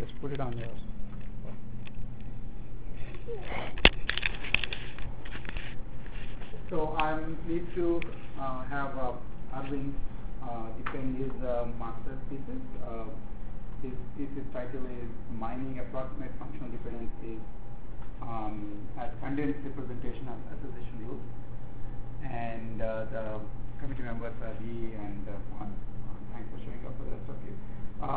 just put it on your. So I'm pleased to have Arvind defend his master's thesis. His thesis title is Mining Approximate Functional Dependencies as Condensed Representation of Association Rules. And the committee members are he and Juan. Thanks for showing up for the rest of you.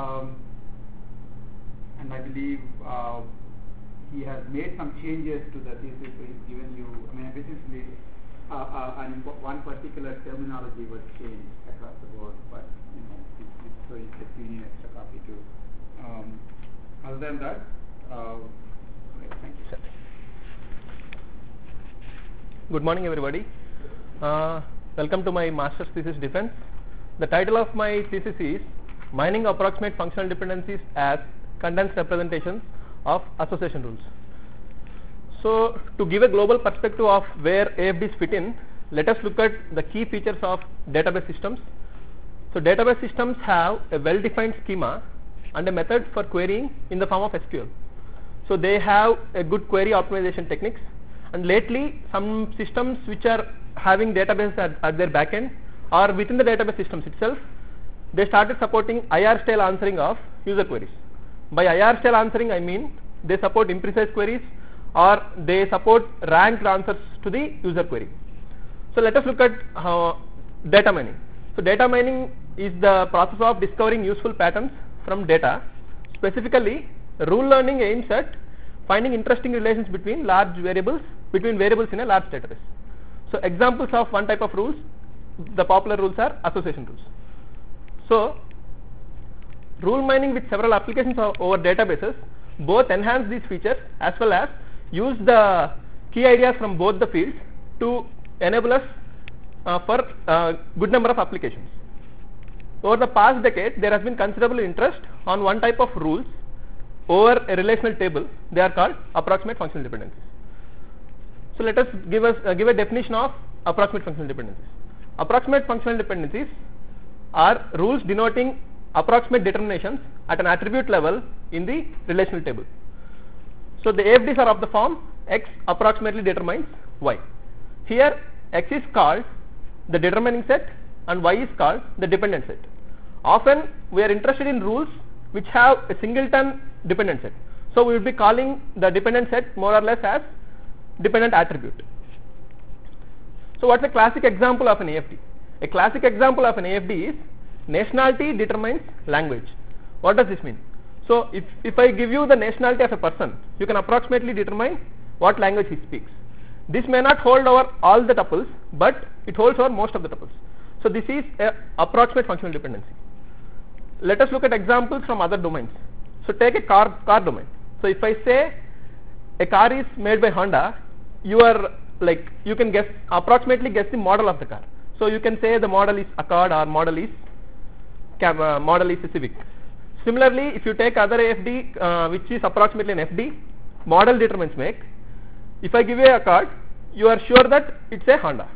And I believe he has made some changes to the thesis, so he's given you, essentially one particular terminology was changed across the board, but so you just need an extra copy too. Other than that, great, thank you, sir. Good morning, everybody. Welcome to my master's thesis defense. The title of my thesis is Mining Approximate Functional Dependencies as Condensed Representations of Association Rules. So, to give a global perspective of where AFDs fit in, let us look at the key features of database systems. So, database systems have a well-defined schema and a method for querying in the form of SQL. So, they have a good query optimization techniques, and lately some systems which are having databases at their backend or within the database systems itself, they started supporting IR style answering of user queries. By IR style answering, I mean they support imprecise queries or they support ranked answers to the user query. So let us look at data mining. So data mining is the process of discovering useful patterns from data. Specifically, rule learning aims at finding interesting relations between variables in a large database. So examples of one type of rules, the popular rules are association rules. So rule mining with several applications over databases both enhance these features as well as use the key ideas from both the fields to enable us for a good number of applications. Over the past decade, there has been considerable interest on one type of rules over a relational table. They are called approximate functional dependencies. So let us give a definition of approximate functional dependencies. Approximate functional dependencies are rules denoting approximate determinations at an attribute level in the relational table. So the AFDs are of the form X approximately determines Y. Here X is called the determining set and Y is called the dependent set. Often we are interested in rules which have a singleton dependent set. So we will be calling the dependent set more or less as dependent attribute. So what is a classic example of an AFD? A classic example of an AFD is nationality determines language. What does this mean? So if I give you the nationality of a person, you can approximately determine what language he speaks. This may not hold over all the tuples, but it holds over most of the tuples. So this is an approximate functional dependency. Let us look at examples from other domains. So take a car domain. So if I say a car is made by Honda, you can approximately guess the model of the car. So you can say the model is Accord or model is Civic. Similarly, if you take other AFD which is approximately an FD, model determines make. If I give you a Accord, you are sure that it's a Honda.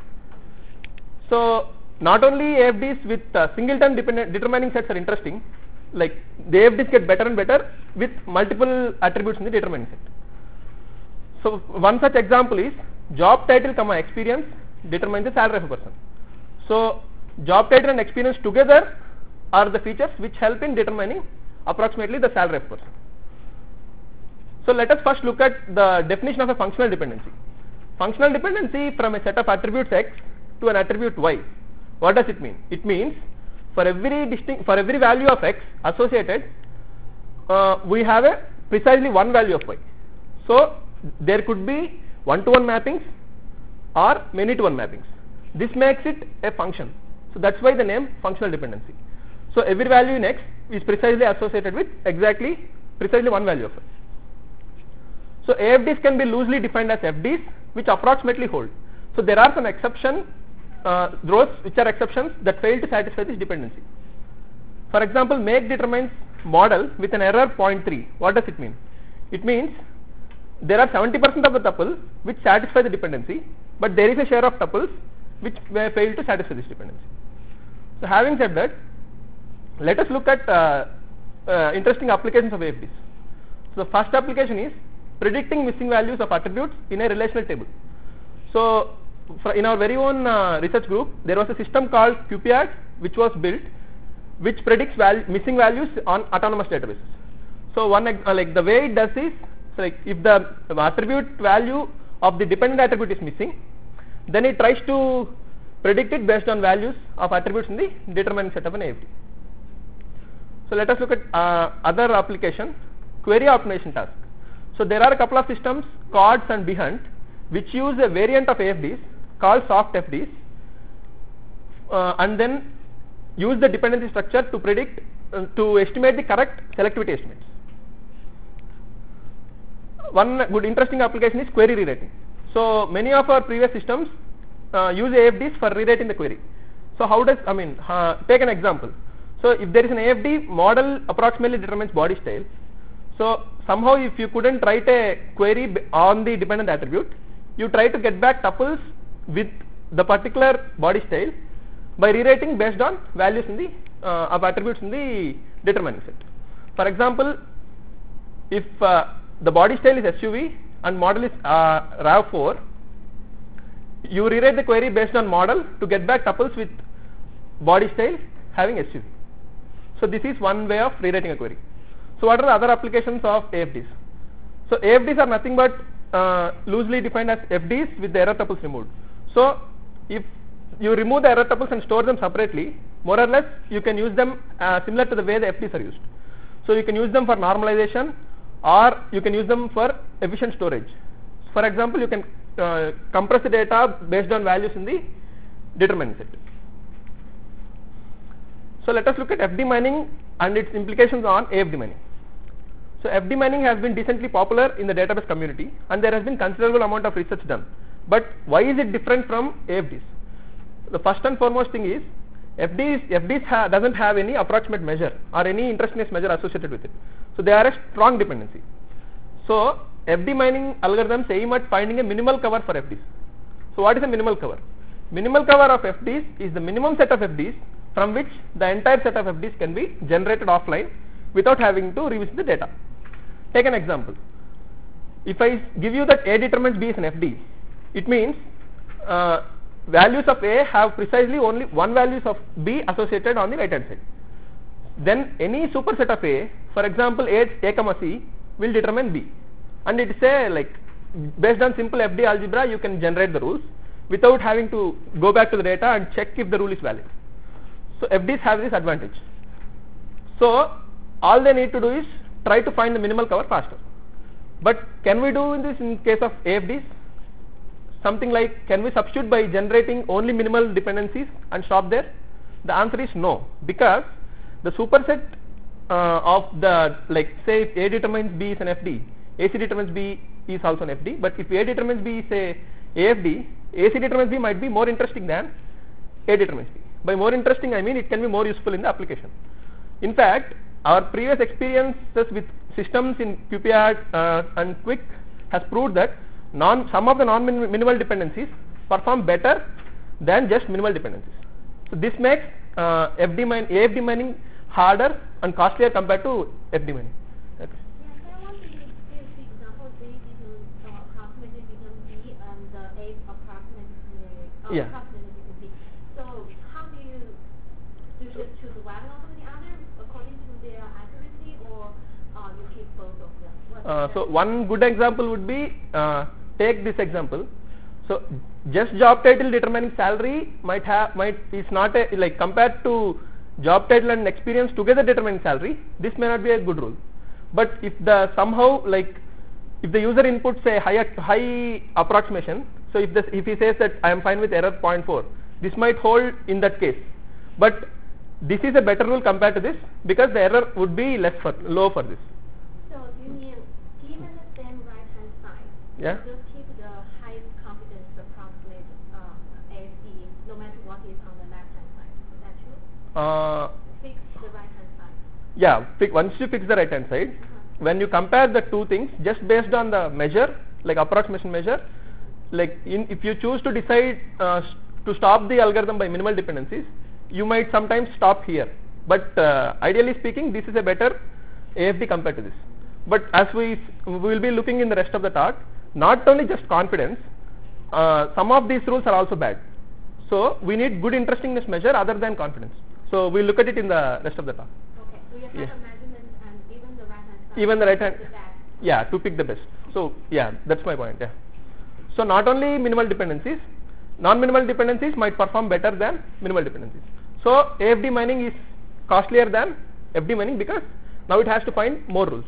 So not only AFDs with singleton determining sets are interesting, like the AFDs get better and better with multiple attributes in the determining set. So one such example is job title, experience determines the salary of a person. So job title and experience together are the features which help in determining approximately the salary of a person. So let us first look at the definition of a functional dependency. Functional dependency from a set of attributes X to an attribute Y. What does it mean? It means for every value of X associated, we have a precisely one value of Y. So there could be one-to-one mappings or many-to-one mappings. This makes it a function. So that's why the name functional dependency. So every value in X is precisely associated with precisely one value of X. So AFDs can be loosely defined as FDs which approximately hold. So there are some exceptions, those which are exceptions that fail to satisfy this dependency. For example, make determines model with an error 0.3. What does it mean? It means there are 70% of the tuple which satisfy the dependency, but there is a share of tuples which may fail to satisfy this dependency. So having said that, let us look at interesting applications of AFDs. So the first application is predicting missing values of attributes in a relational table. So in our very own research group, there was a system called QPAD which was built, which predicts missing values on autonomous databases. So like the way it does is, so like if the attribute value of the dependent attribute is missing, then it tries to predict it based on values of attributes in the determining set of an AFD. So let us look at other application, query optimization task. So there are a couple of systems, CORDS and Behunt, which use a variant of AFDs called soft FDs, and then use the dependency structure to predict, to estimate the correct selectivity estimates. One good interesting application is query rewriting. So many of our previous systems use AFDs for rewriting the query. So how does, take an example. So if there is an AFD, model approximately determines body style. So somehow if you couldn't write a query on the dependent attribute, you try to get back tuples with the particular body style by rewriting based on values in the of attributes in the determining set. For example, if the body style is SUV and model is RAV4, you rewrite the query based on model to get back tuples with body style having SUV. So this is one way of rewriting a query. So what are the other applications of AFDs? So AFDs are nothing but loosely defined as FDs with the error tuples removed. So if you remove the error tuples and store them separately, more or less you can use them similar to the way the FDs are used. So you can use them for normalization, or you can use them for efficient storage. For example, you can compress the data based on values in the determining set. So let us look at FD mining and its implications on AFD mining. So FD mining has been decently popular in the database community, and there has been considerable amount of research done. But why is it different from AFDs? The first and foremost thing is FDs doesn't have any approximate measure or any interestness measure associated with it. So they are a strong dependency. So FD mining algorithms aim at finding a minimal cover for FDs. So what is a minimal cover? Minimal cover of FDs is the minimum set of FDs from which the entire set of FDs can be generated offline without having to revisit the data. Take an example. If I give you that A determines B is an FD, it means values of A have precisely only one values of B associated on the right hand side. Then any superset of A, for example A comma C, will determine B, and it is a like based on simple FD algebra you can generate the rules without having to go back to the data and check if the rule is valid. So FDs have this advantage. So all they need to do is try to find the minimal cover faster. But can we do this in case of AFDs? Something like, can we substitute by generating only minimal dependencies and stop there? The answer is no, because the superset of the, like say if A determines B is an FD, AC determines B is also an FD, but if A determines B is a AFD, AC determines B might be more interesting than A determines B. By more interesting I mean it can be more useful in the application. In fact, our previous experiences with systems in QPAD and Quick has proved that some of the non-minimal dependencies perform better than just minimal dependencies. So this makes AFD mining harder and costlier compared to FD mining. Okay. Yeah, I want to give the example of B approximately between B and A approximately between B. So how do you just choose one over the other according to their accuracy, or you keep both of them? So one good example would be take this example. So just job title determining salary is not a, like compared to job title and experience together determining salary, this may not be a good rule. But if the somehow like if the user inputs a high approximation, so if he says that I am fine with error 0.4, this might hold in that case. But this is a better rule compared to this because the error would be low for this. So you mean given the same right hand side, yeah, you just keep the highest confidence approximate AFD no matter what is on the left hand side. Is that true? Fix the right hand side. Yeah, once you fix the right hand side, when you compare the two things just based on the measure, like approximation measure, like if you choose to decide to stop the algorithm by minimal dependencies, you might sometimes stop here. But ideally speaking, this is a better AFD compared to this. but as we will be looking in the rest of the talk, not only just confidence, some of these rules are also bad. So we need good interestingness measure other than confidence. So we'll look at it in the rest of the talk. Okay, so you have Yeah. a measurement and even the right hand side. Even the right hand, the best. yeah, to pick the best. So yeah, that's my point. Yeah. So not only minimal dependencies, non-minimal dependencies might perform better than minimal dependencies. So AFD mining is costlier than FD mining because now it has to find more rules.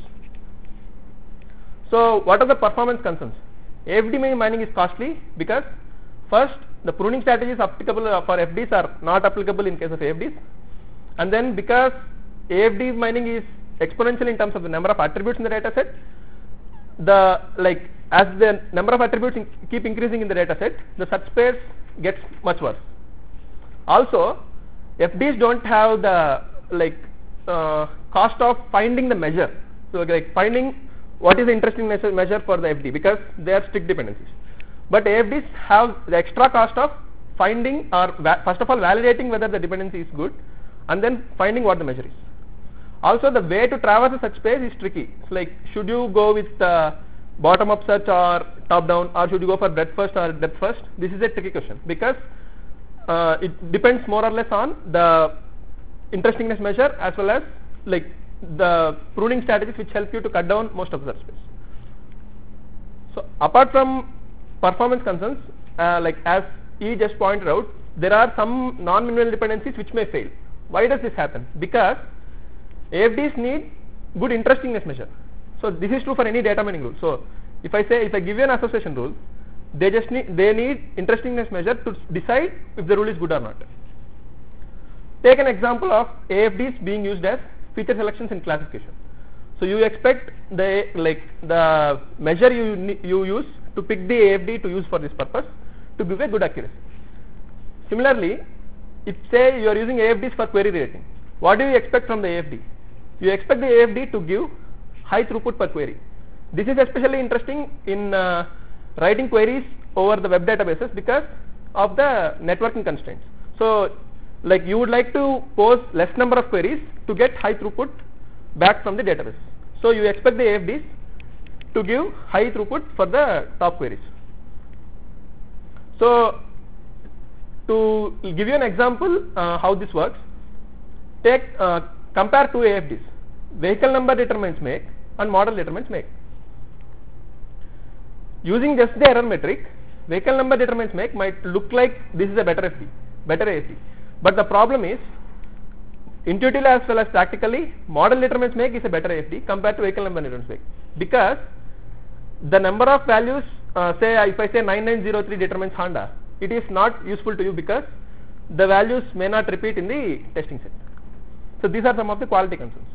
So what are the performance concerns? AFD mining is costly because first the pruning strategies applicable for FDs are not applicable in case of AFDs, and then because AFD mining is exponential in terms of the number of attributes in the data set, as the number of attributes keep increasing in the data set, the search space gets much worse. Also, FDs don't have the cost of finding the measure. So like finding what is the interesting measure for the FD because they are strict dependencies. But AFDs have the extra cost of finding or first of all validating whether the dependency is good and then finding what the measure is. Also, the way to traverse a search space is tricky. It's like, should you go with bottom up search or top down, or should you go for breadth first or depth first? This is a tricky question because it depends more or less on the interestingness measure as well as like the pruning strategies which help you to cut down most of the search space. So apart from performance concerns, as E just pointed out, there are some non-minimal dependencies which may fail. Why does this happen? Because AFDs need good interestingness measure. So this is true for any data mining rule. So if I give you an association rule, they need interestingness measure to decide if the rule is good or not. Take an example of AFDs being used as feature selections in classification. So you expect the measure you use to pick the AFD to use for this purpose to give a good accuracy. Similarly, if say you are using AFDs for query rating, what do you expect from the AFD? You expect the AFD to give high throughput per query. This is especially interesting in writing queries over the web databases because of the networking constraints. So like you would like to pose less number of queries to get high throughput back from the database. So you expect the AFDs to give high throughput for the top queries. So to give you an example how this works, compare two AFDs. Vehicle number determines make and model determines make. Using just the error metric, vehicle number determines make might look like this is a better AFD. But the problem is, intuitively as well as practically, model determines make is a better AFD compared to vehicle number determines make, because the number of values, if I say 9903 determines Honda, it is not useful to you because the values may not repeat in the testing set. So these are some of the quality concerns.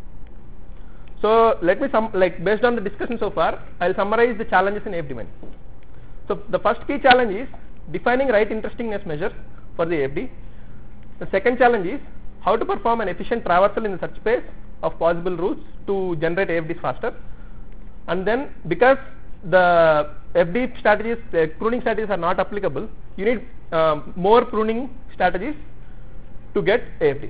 So let me based on the discussion so far, I will summarize the challenges in AFD mining. So the first key challenge is defining right interestingness measures for the AFD. The second challenge is how to perform an efficient traversal in the search space of possible routes to generate AFDs faster. And then because the FD strategies, the pruning strategies are not applicable, you need more pruning strategies to get AFDs.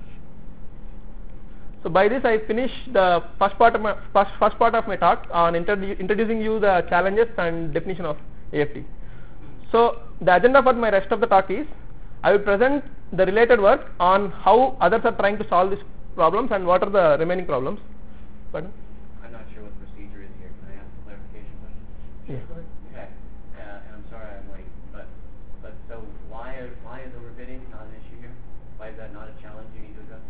So by this I finish the first part of my talk on introducing you the challenges and definition of AFD. So the agenda for my rest of the talk is I will present the related work on how others are trying to solve these problems and what are the remaining problems. Pardon? I'm not sure what the procedure is here. Can I ask a clarification question? Yeah. Okay. And I'm sorry I'm late, but so why is overfitting not an issue here? Why is that not a challenge you need to address?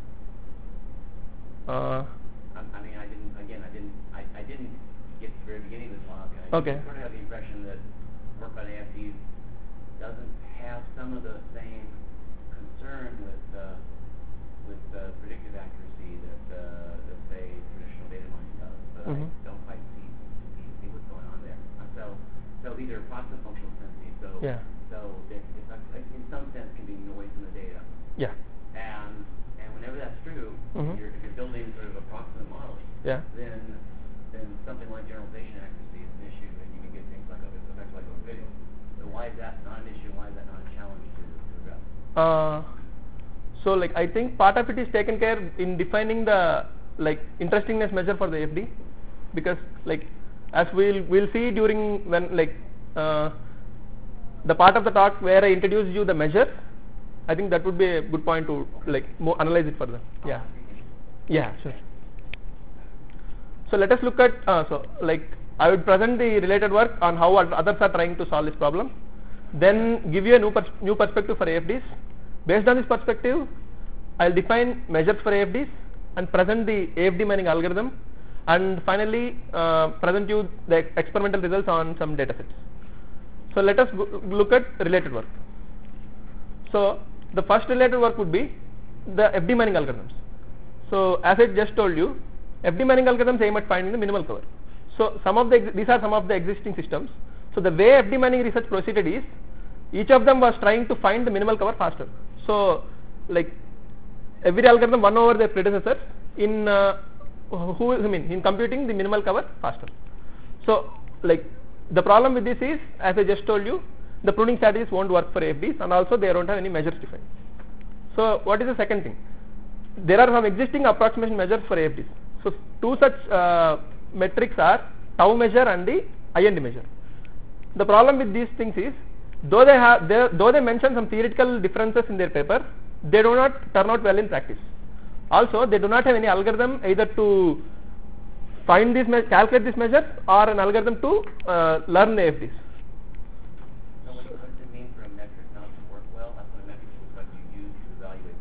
I didn't get to the very beginning of the talk. I Okay. sort of have the impression that work on AFDs doesn't have some of the same concern with predictive accuracy that say traditional data mining does. But I don't quite see what's going on there. So these are process functional sentences. So Yeah. so it's in some sense can be noise in the data. Yeah. And whenever that's true, if you're building sort of approximate models, Yeah. then something like generalization accuracy is an issue, and you can get things like effects like overfitting. So why is that not an issue? Why is that not a challenge to address? So I think part of it is taken care in defining the interestingness measure for the AFD. because like as we'll see during when like the part of the talk where I introduce you the measure, I think that would be a good point to like more analyze it further. Yeah, sure. So let us look at so like I would present the related work on how others are trying to solve this problem, then give you a new perspective for AFDs. Based on this perspective, I will define measures for AFDs and present the AFD mining algorithm, and finally present you the experimental results on some data sets. So let us look at related work. So the first related work would be the FD mining algorithms. So as I just told you, FD mining algorithms aim at finding the minimal cover. So these are some of the existing systems. So the way FD mining research proceeded is, each of them was trying to find the minimal cover faster. So like every algorithm won over their predecessors in in computing the minimal cover faster. So like the problem with this is, as I just told you, the pruning strategies won't work for AFDs, and also they don't have any measures defined. So what is the second thing? There are some existing approximation measures for AFDs. So two such metrics are tau measure and the IND measure. The problem with these things is, though they mention some theoretical differences in their paper, they do not turn out well in practice. Also, they do not have any algorithm either to find these calculate these measures or an algorithm to learn AFDs. So what does it mean for a metric not to work well? That's what a metric is, what you use to evaluate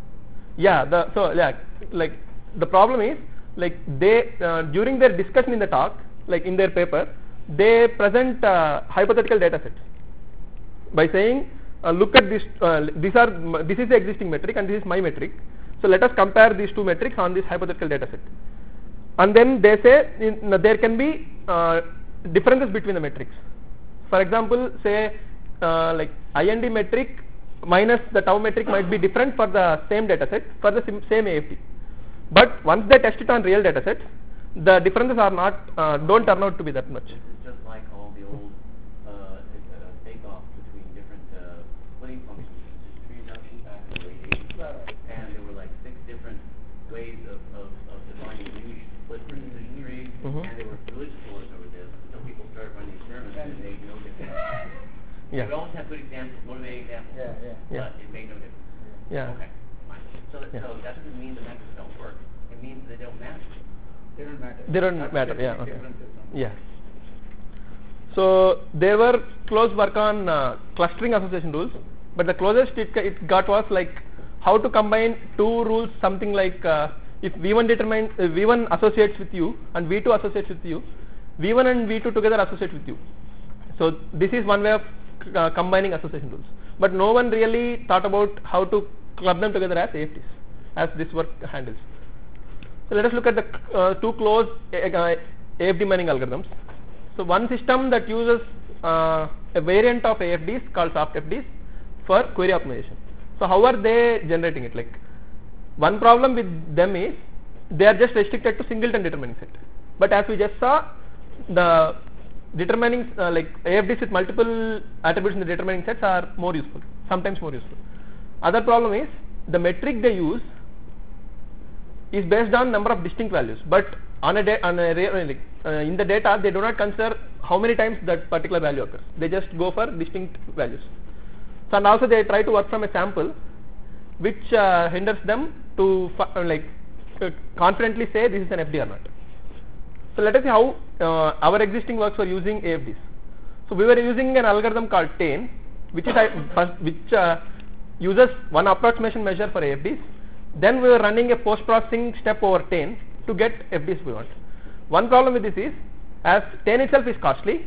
success. Like the problem is, like they during their discussion in the talk, like in their paper, they present hypothetical data sets by saying, look at this, this is the existing metric and this is my metric, so let us compare these two metrics on this hypothetical data set. And then they say there can be differences between the metrics. For example, say like IND metric minus the tau metric might be different for the same data set for the same AFD. But once they test it on real data sets, the differences are not don't turn out to be that much. This is just like all the old bake-offs between different splitting functions, tree induction back in the late 80s, and there were like 6 different ways of defining a new split for a decision tree, and there were religious wars over this until people started running experiments and it made no difference. We always have good examples, motivating examples, but it made no difference. Okay. So that doesn't mean the metrics don't work. It means they don't matter. They don't matter. They don't matter. Yeah. Okay. Yeah. So there were close work on clustering association rules, but the closest it got was like how to combine two rules. Something like if V1 associates with you and V2 associates with you, V1 and V2 together associate with you. So this is one way of combining association rules. But no one really thought about how to club them together as AFDs, as this work handles. So let us look at the two closed AFD mining algorithms. So one system that uses a variant of AFDs called soft FDs for query optimization. So how are they generating it? Like one problem with them is they are just restricted to singleton determining set. But as we just saw, the determining like AFDs with multiple attributes in the determining sets are more useful, sometimes more useful. Other problem is the metric they use is based on number of distinct values, but in the data they do not consider how many times that particular value occurs. They just go for distinct values. So and also they try to work from a sample, which hinders them to confidently say this is an FD or not. So let us see how our existing works were using AFDs. So we were using an algorithm called TANE, which uses one approximation measure for AFDs. Then we were running a post-processing step over TANE to get FDs we want. One problem with this is, as TANE itself is costly,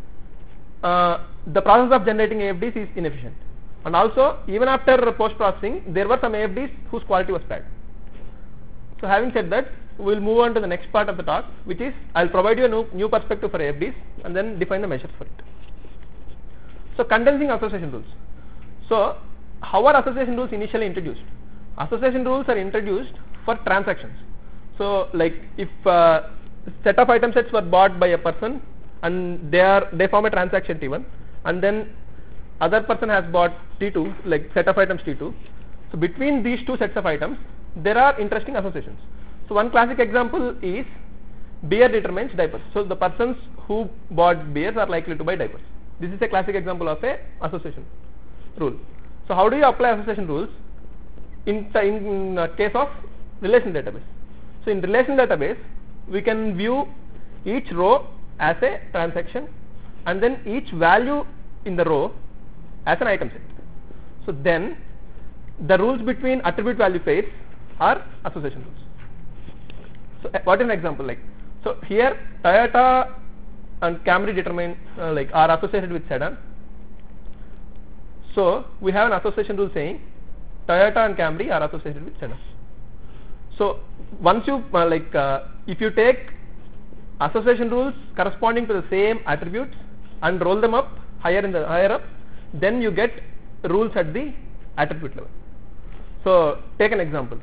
the process of generating AFDs is inefficient. And also, even after post-processing, there were some AFDs whose quality was bad. So having said that, we will move on to the next part of the talk, which is I will provide you a new perspective for AFDs and then define the measures for it. So condensing association rules. So how are association rules initially introduced? Association rules are introduced for transactions. So like if set of item sets were bought by a person and they form a transaction T1, and then other person has bought T2, like set of items T2. So between these two sets of items there are interesting associations. So one classic example is beer determines diapers. So the persons who bought beers are likely to buy diapers. This is a classic example of a association rule. So how do you apply association rules in case of relational database? So in relational database, we can view each row as a transaction and then each value in the row as an item set. So then the rules between attribute value pairs are association rules. So what is an example like? So here Toyota and Camry determine are associated with sedan. So we have an association rule saying Toyota and Camry are associated with sedan. So once you if you take association rules corresponding to the same attributes and roll them up higher up, then you get rules at the attribute level. So take an example.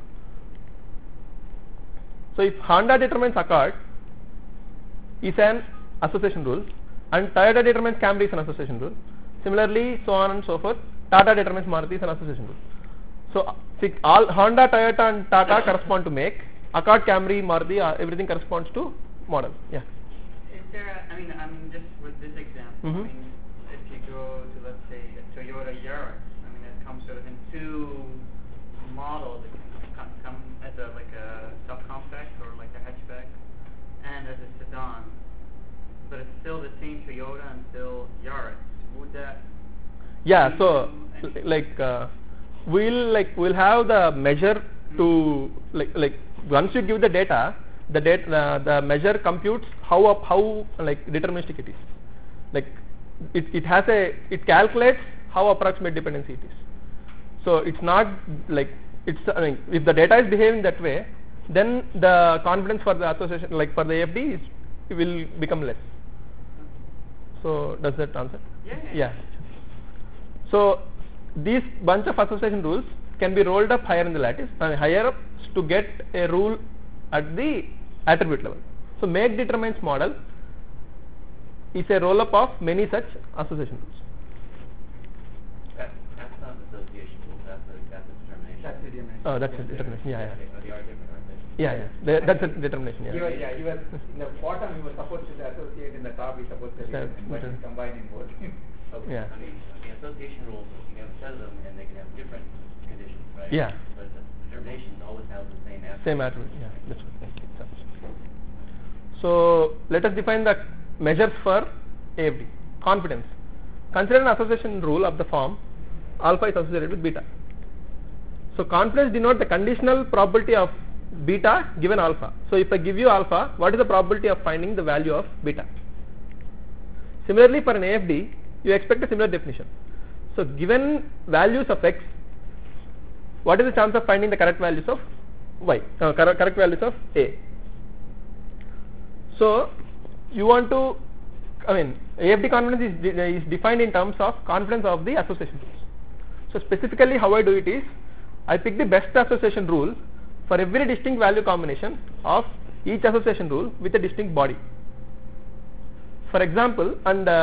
So if Honda determines Accord is an association rule and Toyota determines Camry is an association rule, similarly so on and so forth, Tata determines Maruti is an association rule. So all Honda, Toyota and Tata correspond to make, Accord, Camry, Maruti, everything corresponds to model. Yeah. Is there just with this example, if you go to, let's say, a Toyota Yaris, it comes sort of in two models. It can come as a subcompact or like a hatchback and as a sedan, but it's still the same Toyota and still Yaris. Would that so we'll have the measure to once you give the data, the measure computes how deterministic it is. It calculates how approximate dependency it is. So it's not if the data is behaving that way, then the confidence for the association for the AFD will become less. So does that answer? Yeah. So these bunch of association rules can be rolled up higher in the lattice and higher up to get a rule at the attribute level. So make determines model is a roll up of many such association rules. That's not association rule, that's a determination. That's the determination. That's a determination. Yeah. They are different, aren't they? Yeah. That's a determination. You were in the bottom. You were supposed to associate, in the top you supposed to determine, but you combining both. Okay. Yeah. The association rules, you can have a set of them and they can have different conditions, right? Yeah. But the determinations always have the same attribute. Same attribute. Yeah. That's right. So let us define the measures for AFD. Confidence. Consider an association rule of the form alpha is associated with beta. So confidence denotes the conditional probability of beta given alpha. So if I give you alpha, what is the probability of finding the value of beta? Similarly, for an AFD, you expect a similar definition. So given values of x, what is the chance of finding the correct values of y, correct values of a? So you want to, AFD confidence is defined in terms of confidence of the association rules. So specifically how I do it is, I pick the best association rule for every distinct value combination of each association rule with a distinct body. For example,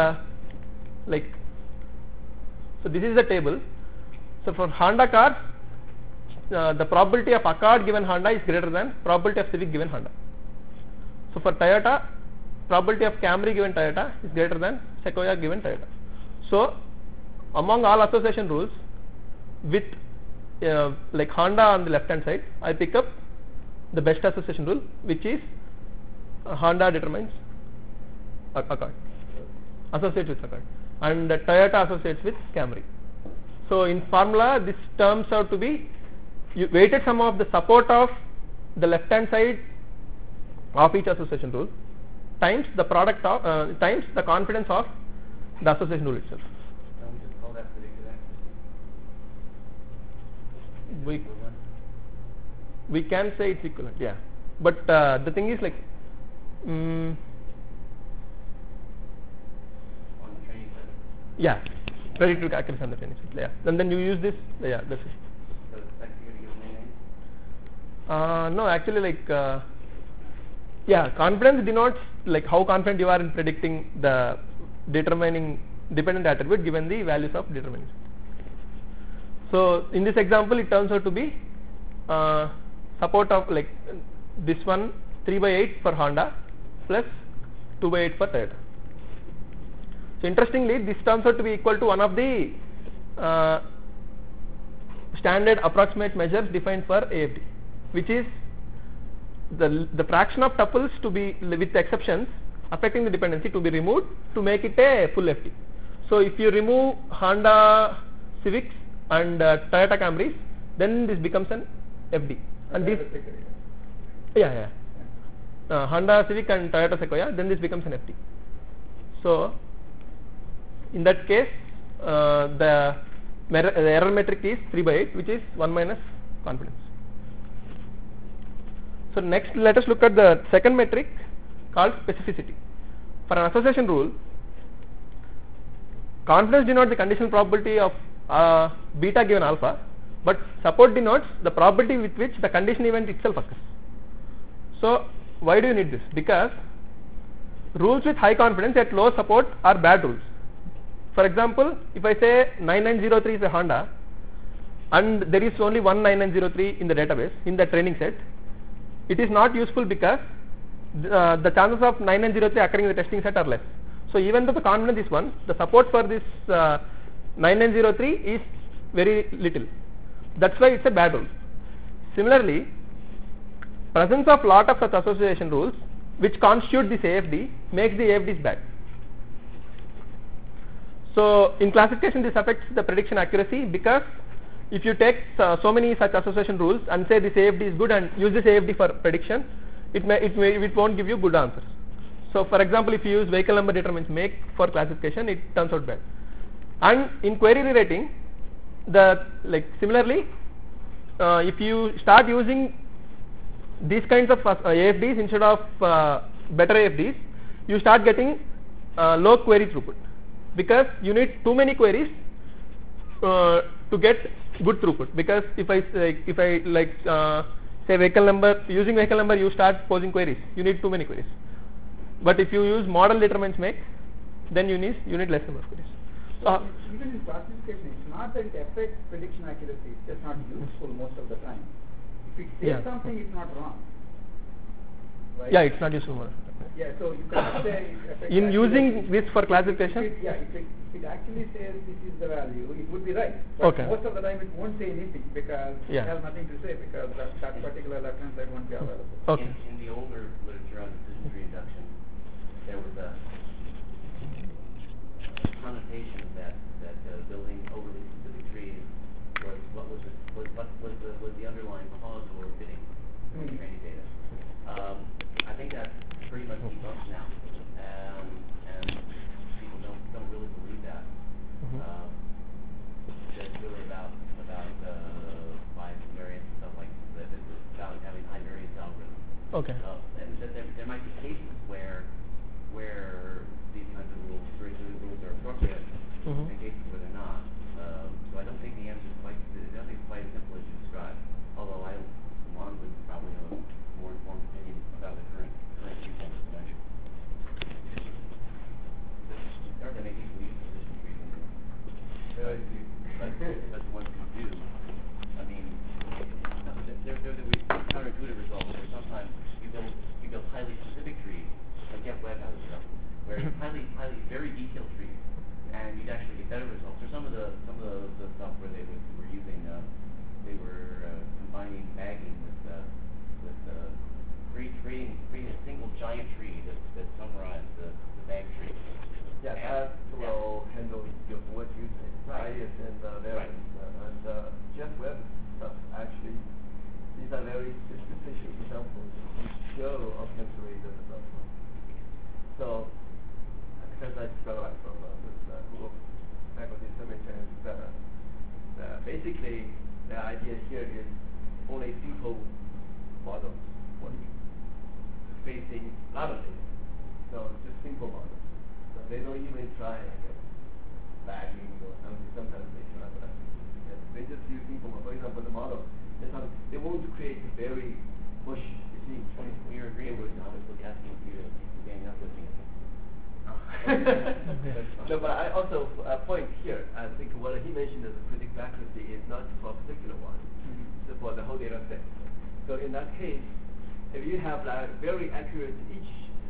so this is the table. So for Honda cars, the probability of Accord given Honda is greater than probability of Civic given Honda. So for Toyota, probability of Camry given Toyota is greater than Sequoia given Toyota. So among all association rules with Honda on the left hand side, I pick up the best association rule, which is Honda determines Accord, associates with Accord, and Toyota associates with Camry. So in formula, this turns out to be weighted sum of the support of the left hand side of each association rule times the product of times the confidence of the association rule itself. Can we just call that predicted accuracy? We can say it's equivalent, yeah. But the thing is On the training set? yeah, predictive accuracy on the training set, yeah. And then you use this, yeah, that's it. So expect you to give me a name? No, actually confidence denotes how confident you are in predicting the determining dependent attribute given the values of determinants. So in this example, it turns out to be support of this one 3/8 for Honda plus 2 by 8 for Toyota. So interestingly, this turns out to be equal to one of the standard approximate measures defined for AFD, which is the fraction of tuples to be with exceptions affecting the dependency to be removed to make it a full FD. So if you remove Honda Civics and Toyota Camrys, then this becomes an FD. And this, Honda Civic and Toyota Sequoia, then this becomes an FD. So in that case, the error metric is 3 by 8, which is 1 minus confidence. So next, let us look at the second metric called specificity. For an association rule, confidence denotes the conditional probability of beta given alpha, but support denotes the probability with which the condition event itself occurs. So why do you need this? Because rules with high confidence at low support are bad rules. For example, if I say 9903 is a Honda and there is only one 9903 in the database in the training set, it is not useful because the chances of 9903 occurring in the testing set are less. So even though the confidence is 1, the support for this 9903 is very little. That's why it's a bad rule. Similarly, presence of lot of such association rules which constitute this AFD makes the AFDs bad. So in classification, this affects the prediction accuracy, because if you take so many such association rules and say this AFD is good and use this AFD for prediction, it won't give you good answers. So for example, if you use vehicle number determines make for classification, it turns out bad. And in query rewriting, similarly, if you start using these kinds of AFDs instead of better AFDs, you start getting low query throughput, because you need too many queries to get good throughput. Because if I say vehicle number, using vehicle number you start posing queries, you need too many queries. But if you use model determines make, then you need less number of queries. So even in classification, it's not that it affects prediction accuracy, it's just not useful most of the time. If it says something, it's not wrong. Right? Yeah, it's not useful. Yeah, so you can say in using this for classification, if it actually says this is the value, it would be right. But okay, most of the time it won't say anything, because it has nothing to say, because that particular left-hand side won't be available. Okay. In the older literature on decision tree induction, there was a connotation that building overly specific trees was the underlying cause for fitting training data. I think that's pretty much debunked now, and people don't really believe that. It's really about bias and variance and stuff like that. It's about having high variance algorithms. Okay. And there might be cases where these kinds of rules are appropriate, and cases where they're not. So I don't think the answer is quite as simple as you described. Although Juan would probably have a more informed opinion about the current use of this measure. There are many people use decision trees, but one can do. I mean, there will be counterintuitive results where sometimes you build highly specific trees, like Jeff Webb has stuff, where it's highly very detailed trees, and you'd actually get better results. Or some of the stuff where they were using combining bagging with creating a single giant tree that summarized the bag tree. Yeah, that will handle what you say, bias and variance. And Jeff Webb stuff, actually, these are very specific examples which show augmented rate of development. So, because I discovered from this group of faculty cemeteries that basically the idea here is only simple models facing a lot of data. So just simple models. So they don't even try bagging or something. Sometimes they try, but they just use simple models. For example, the model, they won't create a very push machine. You're agreeing with me. I was asking you to gang up with me. No, but I also point here, I think what he mentioned as a predictive accuracy is not for a particular one, it's for the whole data set. So in that case, if you have very accurate, each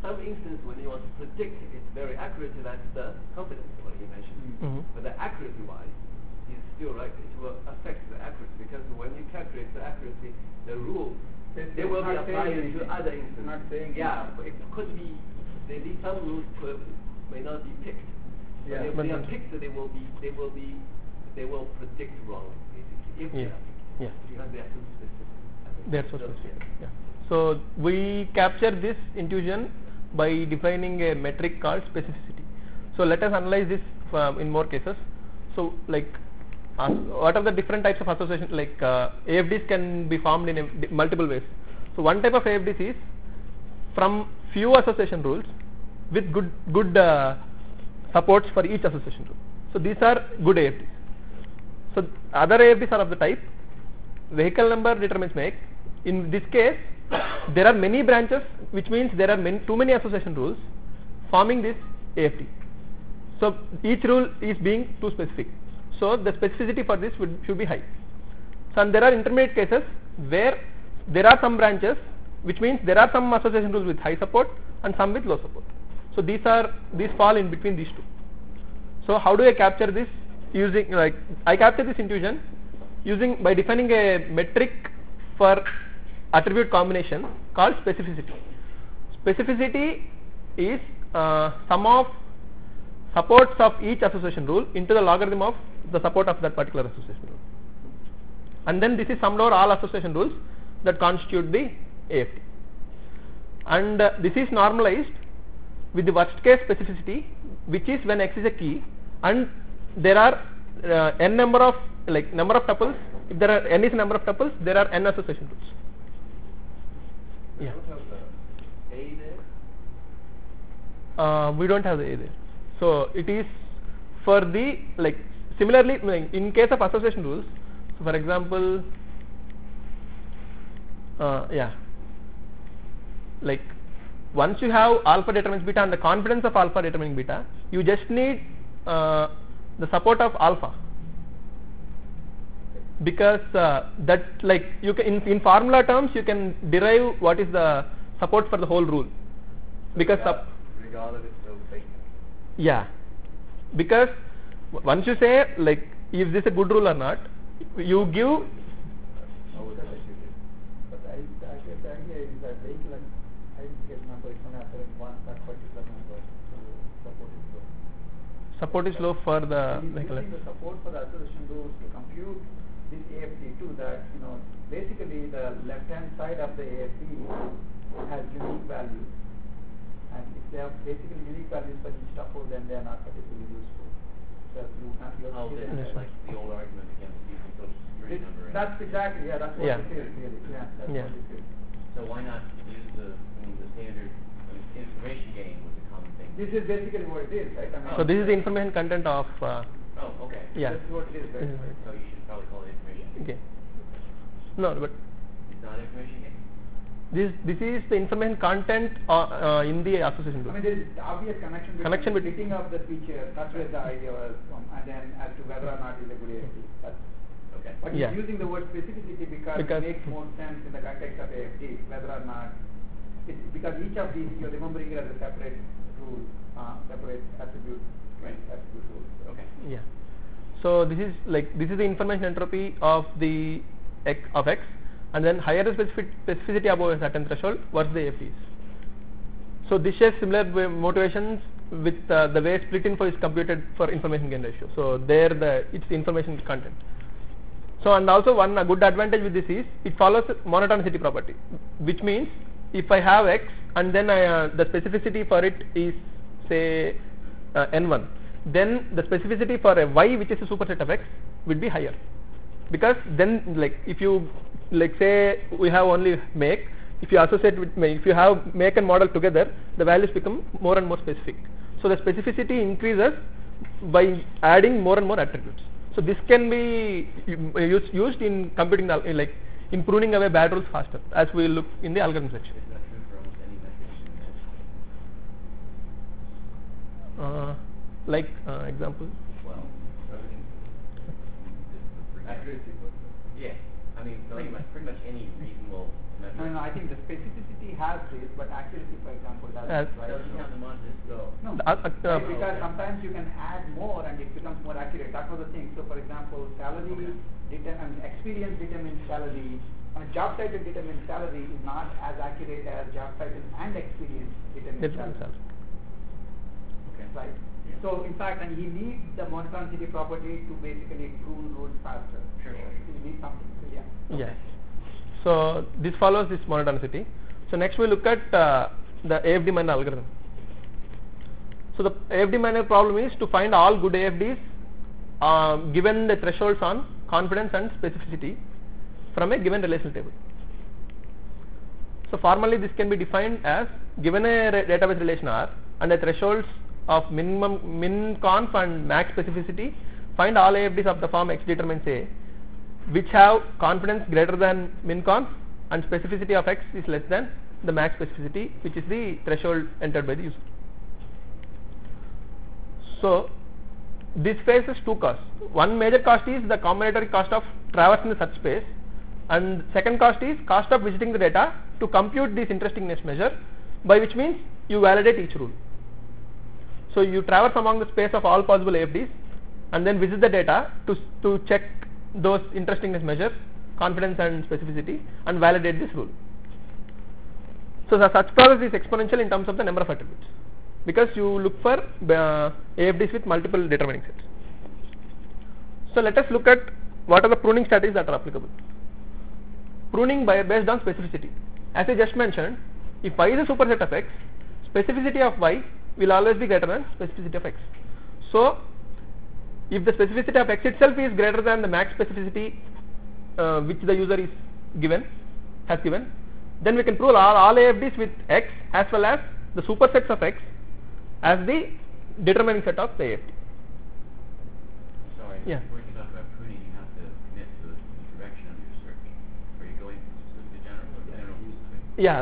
some instance when you want to predict it's very accurate, that's the confidence what you mentioned. But the accuracy wise is still right. It will affect the accuracy because when you calculate the accuracy, the rule they will be applied to other instances. Not saying but it could be some rules may not be picked. Yeah. If they are picked, they will predict wrong basically. If they are picked, because they are too specific. That's so specific. Yeah. So we capture this intuition by defining a metric called specificity. So let us analyze this in more cases. So like what are the different types of association? Like AFDs can be formed in multiple ways. So one type of AFDs is from few association rules with good supports for each association rule. So these are good AFDs. So other AFDs are of the type vehicle number determines make. In this case, there are many branches, which means there are too many association rules forming this AFD. So each rule is being too specific. So the specificity for this should be high. So and there are intermediate cases where there are some branches, which means there are some association rules with high support and some with low support. So these fall in between these two. So how do I capture this? Using I capture this intuition by defining a metric for attribute combination called specificity. Specificity is sum of supports of each association rule into the logarithm of the support of that particular association rule. And then this is summed over all association rules that constitute the AFD. And this is normalized with the worst case specificity, which is when X is a key and there are n number of tuples. If there are n is a number of tuples, there are n association rules. We don't have the A there? We don't have the A there. So it is for the similarly in case of association rules. So for example, once you have alpha determines beta and the confidence of alpha determining beta, you just need the support of alpha, because that you can in formula terms you can derive what is the support for the whole rule, because regardless of beta. Because once you say is this a good rule or not, you give. But the idea is that vehicle identification number is only after that particular number, so support is low. Support is low for the vehicle. Using the support for the association rules to compute this AFD too, that basically the left hand side of the AFD has unique values, and if they have basically unique values for each tuple, then they are not particularly useful. So you have your like the old argument against using social security number. That's exactly that's what it is really. That's what it is. So why not use the standard information gain was a common thing. This is basically what it is, right? So this is the information content of. Okay. Yeah. This is what it is, right? So you should probably call it information gain. Okay. No, but it's not information gain. This is the information content in the association rule. There is obvious connection between fitting of the feature. That's where the idea was from, and then as to whether or not it's a good AFD. That's okay. But you're using the word specificity because it makes more sense in the context of AFD, whether or not because each of these you're remembering it as a separate rule, separate attribute, attribute rule. Okay. Yeah. So this is the information entropy of the X, and then higher the specificity above a certain threshold, worse the AFD is. So this shares similar motivations with the way split info is computed for information gain ratio. So there it's the information content. So and also a good advantage with this is it follows monotonicity property, which means if I have X and then the specificity for it is say N1, then the specificity for a Y, which is a superset of X, will be higher, because then if you say we have only make, if you associate with if you have make and model together, the values become more and more specific. So the specificity increases by adding more and more attributes. So this can be used in computing in pruning away bad rules faster, as we look in the algorithm section. Is that true for almost any metric? Example. Well, accuracy. Yeah. I mean, pretty much any reasonable measure. No, I think the specificity has this, but accuracy, for example, doesn't. Right? Doesn't have the modulus, so. No, because sometimes you can add more and it becomes more accurate. That was the thing. So, for example, salary, experience determines salary. Job title determines salary is not as accurate as job title and experience determines salary. Okay. Right. Yeah. So, in fact, and he needs the monotonicity property to basically prove rules faster. Sure. He needs something. So, yeah. Yes. So this follows this monotonicity. So next we look at the AFD minor algorithm. So the AFD minor problem is to find all good AFDs given the thresholds on confidence and specificity from a given relational table. So formally this can be defined as, given a database relation R and the thresholds of min conf and max specificity, find all AFDs of the form X determines A which have confidence greater than min conf and specificity of X is less than the max specificity, which is the threshold entered by the user. So this faces two costs. One major cost is the combinatory cost of traversing the search space, and second cost is cost of visiting the data to compute this interestingness measure, by which means you validate each rule. So you traverse among the space of all possible AFDs and then visit the data to check those interestingness measures, confidence and specificity, and validate this rule. So the search process is exponential in terms of the number of attributes, because you look for AFDs with multiple determining sets. So let us look at what are the pruning strategies that are applicable. Pruning based on specificity. As I just mentioned, if Y is a superset of X, specificity of Y will always be greater than specificity of X. So if the specificity of X itself is greater than the max specificity which the user has given, then we can prove all AFDs with X as well as the supersets of X as the determining set of the AFD. Sorry, yeah. Before you talk about pruning, you have to commit to the direction of your search. Are you going from specific to general or general to specific? Yeah,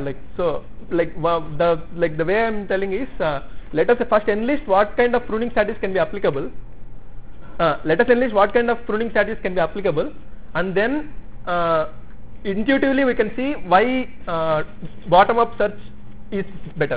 the way I am telling is, let us first enlist what kind of pruning strategies can be applicable. And then intuitively we can see why bottom-up search is better.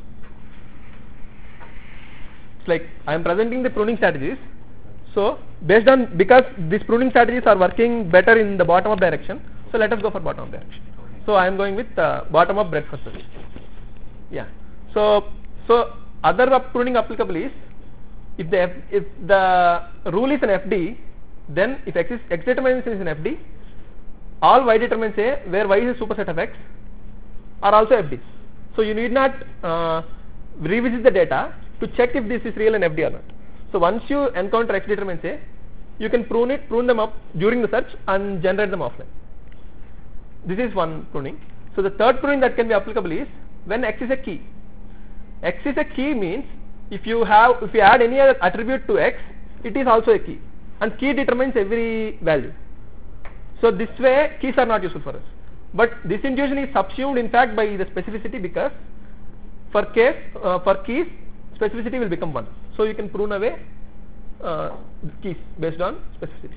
It's like I am presenting the pruning strategies. So because these pruning strategies are working better in the bottom-up direction, so let us go for bottom-up direction. So I am going with bottom-up breadth first search. Yeah. So other pruning applicable is, if the rule is an FD, then if X determinants is an FD, all Y determines A where Y is a superset of X are also FDs. So you need not revisit the data to check if this is real an FD or not. So once you encounter X determines A, you can prune them up during the search and generate them offline. This is one pruning. So the third pruning that can be applicable is when X is a key. X is a key means if you add any other attribute to X, it is also a key, and key determines every value. So this way keys are not useful for us, but this intuition is subsumed in fact by the specificity, because for keys specificity will become 1. So you can prune away keys based on specificity.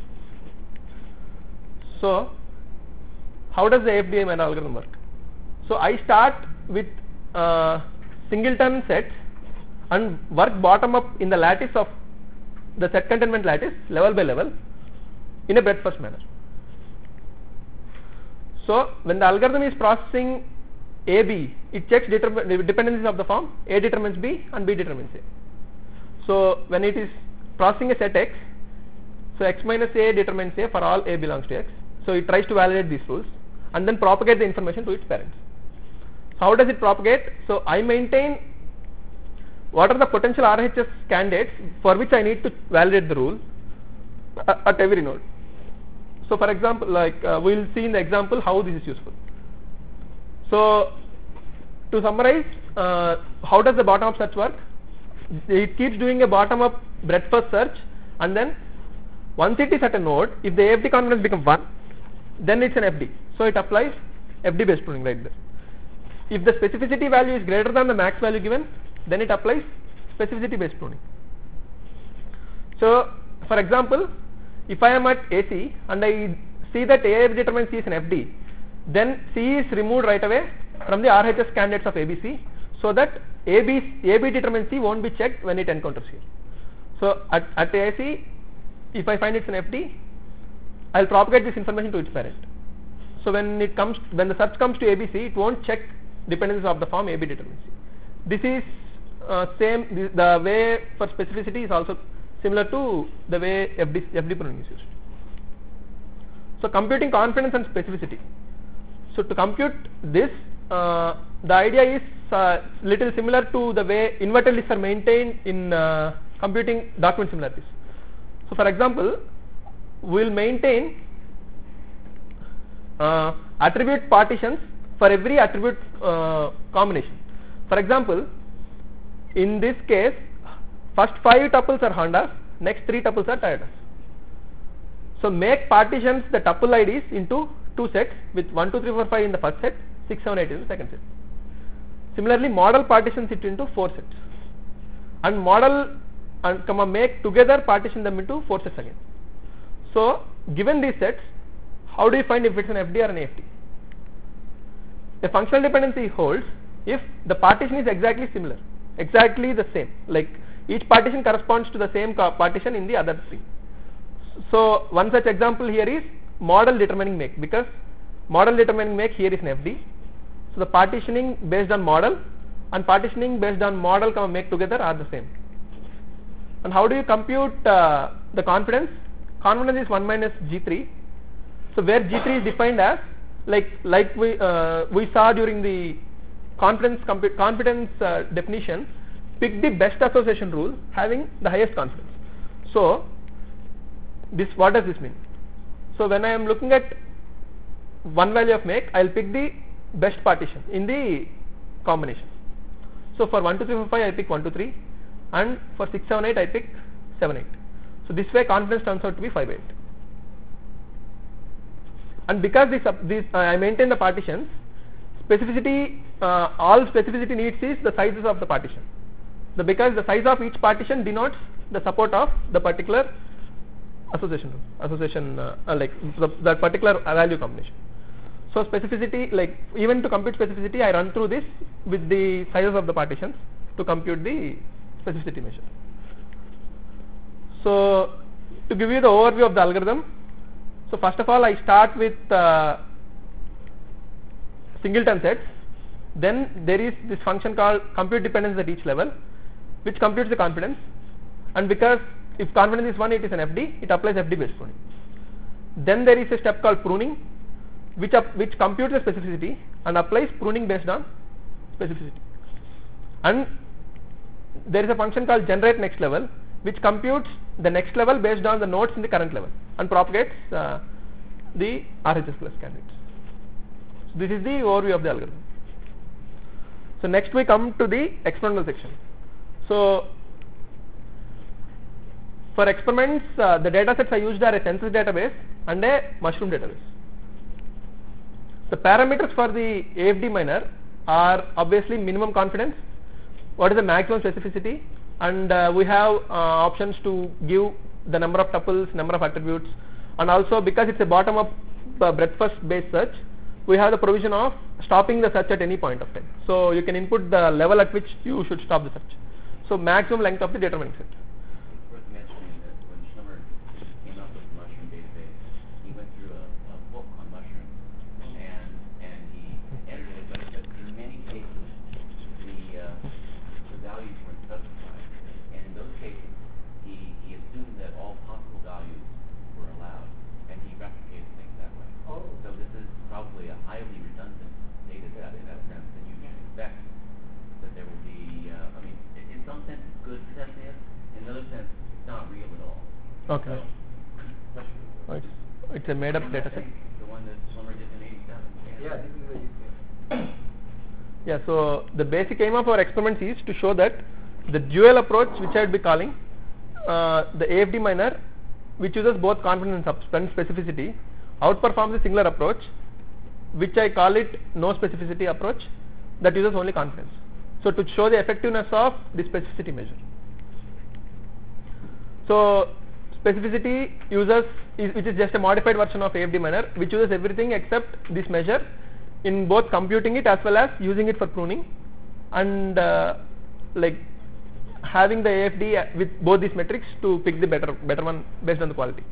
So how does the AFD minor algorithm work? So I start with singleton sets and work bottom up in the lattice of the set containment lattice level by level in a breadth first manner. So when the algorithm is processing AB, it checks dependencies of the form A determines B and B determines A. So when it is processing a set X, so X minus A determines A for all A belongs to X. So it tries to validate these rules and then propagate the information to its parents. So how does it propagate? So I maintain what are the potential RHS candidates for which I need to validate the rule at every node. So for example, we will see in the example how this is useful. So to summarize, how does the bottom up search work? It keeps doing a bottom up breadth first search, and then once it is at a node, if the AFD confidence becomes 1, then it's an FD. So it applies FD based pruning right there. If the specificity value is greater than the max value given, then it applies specificity based pruning. So for example, if I am at AC and I see that AF determines C is an FD, then C is removed right away from the RHS candidates of ABC, so that AB determines C won't be checked when it encounters here. So at AC, if I find it's an FD, I'll propagate this information to its parent. So when the search comes to ABC, it won't check dependencies of the form AB determines C. This is the way for specificity is also similar to the way FD pruning is used. So computing confidence and specificity. So to compute this, the idea is little similar to the way inverted lists are maintained in computing document similarities. So for example, we will maintain attribute partitions for every attribute combination. For example, in this case, first 5 tuples are Hondas, next 3 tuples are Toyotas. So make partitions the tuple IDs into 2 sets with 1, 2, 3, 4, 5 in the first set, 6, 7, 8 in the second set. Similarly, model partitions it into 4 sets, and model and make together partition them into 4 sets again. So given these sets, how do you find if it's an FD or an AFD? A functional dependency holds if the partition is exactly similar, exactly the same, like each partition corresponds to the same partition in the other 3. So one such example here is model determining make, because model determining make here is an FD. So the partitioning based on model and partitioning based on model make together are the same. And how do you compute the confidence? Confidence is 1 minus G3. So where G3 is defined as like we saw during the confidence definition, pick the best association rule having the highest confidence. So what does this mean? So when I am looking at one value of make, I will pick the best partition in the combination. So for 1, 2, 3, 4, 5 I pick 1, 2, 3, and for 6, 7, 8 I pick 7, 8. So this way confidence turns out to be 5, 8. And because I maintain the partitions, specificity, all specificity needs is the sizes of the partition. Because the size of each partition denotes the support of the particular association like the particular value combination. So specificity, like even to compute specificity, I run through this with the sizes of the partitions to compute the specificity measure. So to give you the overview of the algorithm, so first of all I start with singleton sets. Then there is this function called compute dependence at each level, which computes the confidence, and because if confidence is 1, it is an FD, it applies FD based pruning. Then there is a step called pruning, which computes the specificity and applies pruning based on specificity. And there is a function called generate next level, which computes the next level based on the nodes in the current level and propagates the RHS plus candidates. So this is the overview of the algorithm. So next we come to the experimental section. So for experiments, the data sets I used are a census database and a mushroom database. The parameters for the AFD miner are obviously minimum confidence, what is the maximum specificity, and we have options to give the number of tuples, number of attributes, and also because it's a bottom up breadth first based search, we have the provision of stopping the search at any point of time. So you can input the level at which you should stop the search. So maximum length of the determining set. Worth mentioning that when Schlemmer came up with the mushroom database, he went through a book on mushrooms and he edited it, but in many cases the values weren't specified, and in those cases he assumed that all possible values were allowed, and he replicated things that way. So this is probably a highly redundant data set in that sense, and you can expect that there will be, in some sense it's good to test it, in another sense it's not real at all. Okay. So, it's a made up data set. The one that Schlemmer did in 87. Yeah, this is what you say. Yeah, so the basic aim of our experiments is to show that the dual approach, which I would be calling the AFD miner, which uses both confidence and specificity, outperforms the singular approach, which I call it no specificity approach, that uses only confidence. So to show the effectiveness of the specificity measure. So specificity uses which is just a modified version of AFD miner, which uses everything except this measure in both computing it as well as using it for pruning, and like having the AFD with both these metrics to pick the better one based on the quality.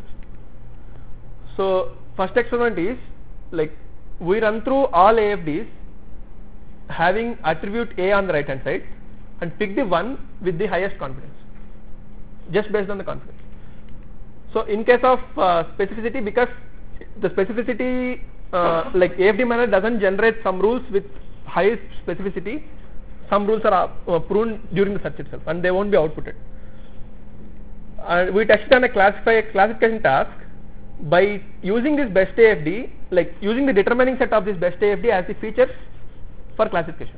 So first experiment is like we run through all AFDs having attribute A on the right hand side and pick the one with the highest confidence, just based on the confidence. So in case of specificity, because the specificity like AFD miner doesn't generate some rules with high specificity, some rules are pruned during the search itself and they won't be outputted. And we tested on a classification task by using this best AFD, like using the determining set of this best AFD as the features for classification.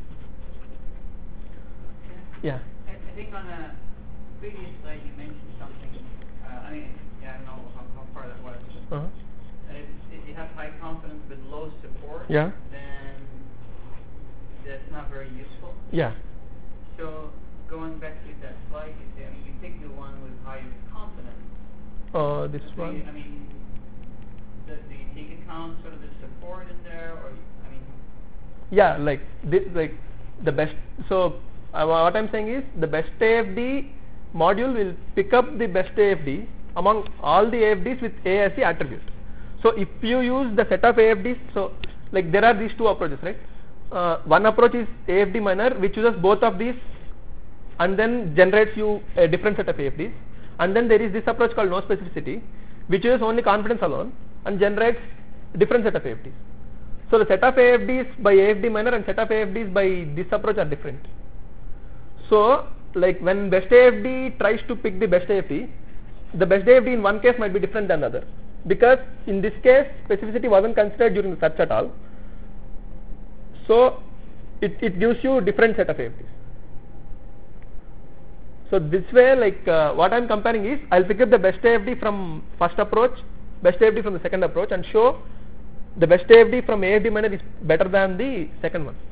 Yeah. I think on a previous slide you mentioned something. I don't know how far that was. If you have high confidence with low support, yeah, then that's not very useful. Yeah. So going back to that slide, you say, you pick the one with highest confidence. This one. Do you take account sort of the support in there, or Yeah, like this, like the best. So what I'm saying is the best AFD module will pick up the best AFD among all the AFDs with A as the attribute. So if you use the set of AFDs, so like there are these two approaches, right? One approach is AFD miner, which uses both of these and then generates you a different set of AFDs, and then there is this approach called no specificity, which uses only confidence alone and generates different set of AFDs. So the set of AFDs by AFD miner and set of AFDs by this approach are different. So like when best AFD tries to pick the best AFD, the best AFD in one case might be different than the other, because in this case specificity wasn't considered during the search at all. So it gives you a different set of AFDs. So this way, like what I am comparing is, I will pick up the best AFD from first approach, best AFD from the second approach, and show the best AFD from AFD miner is better than the second one.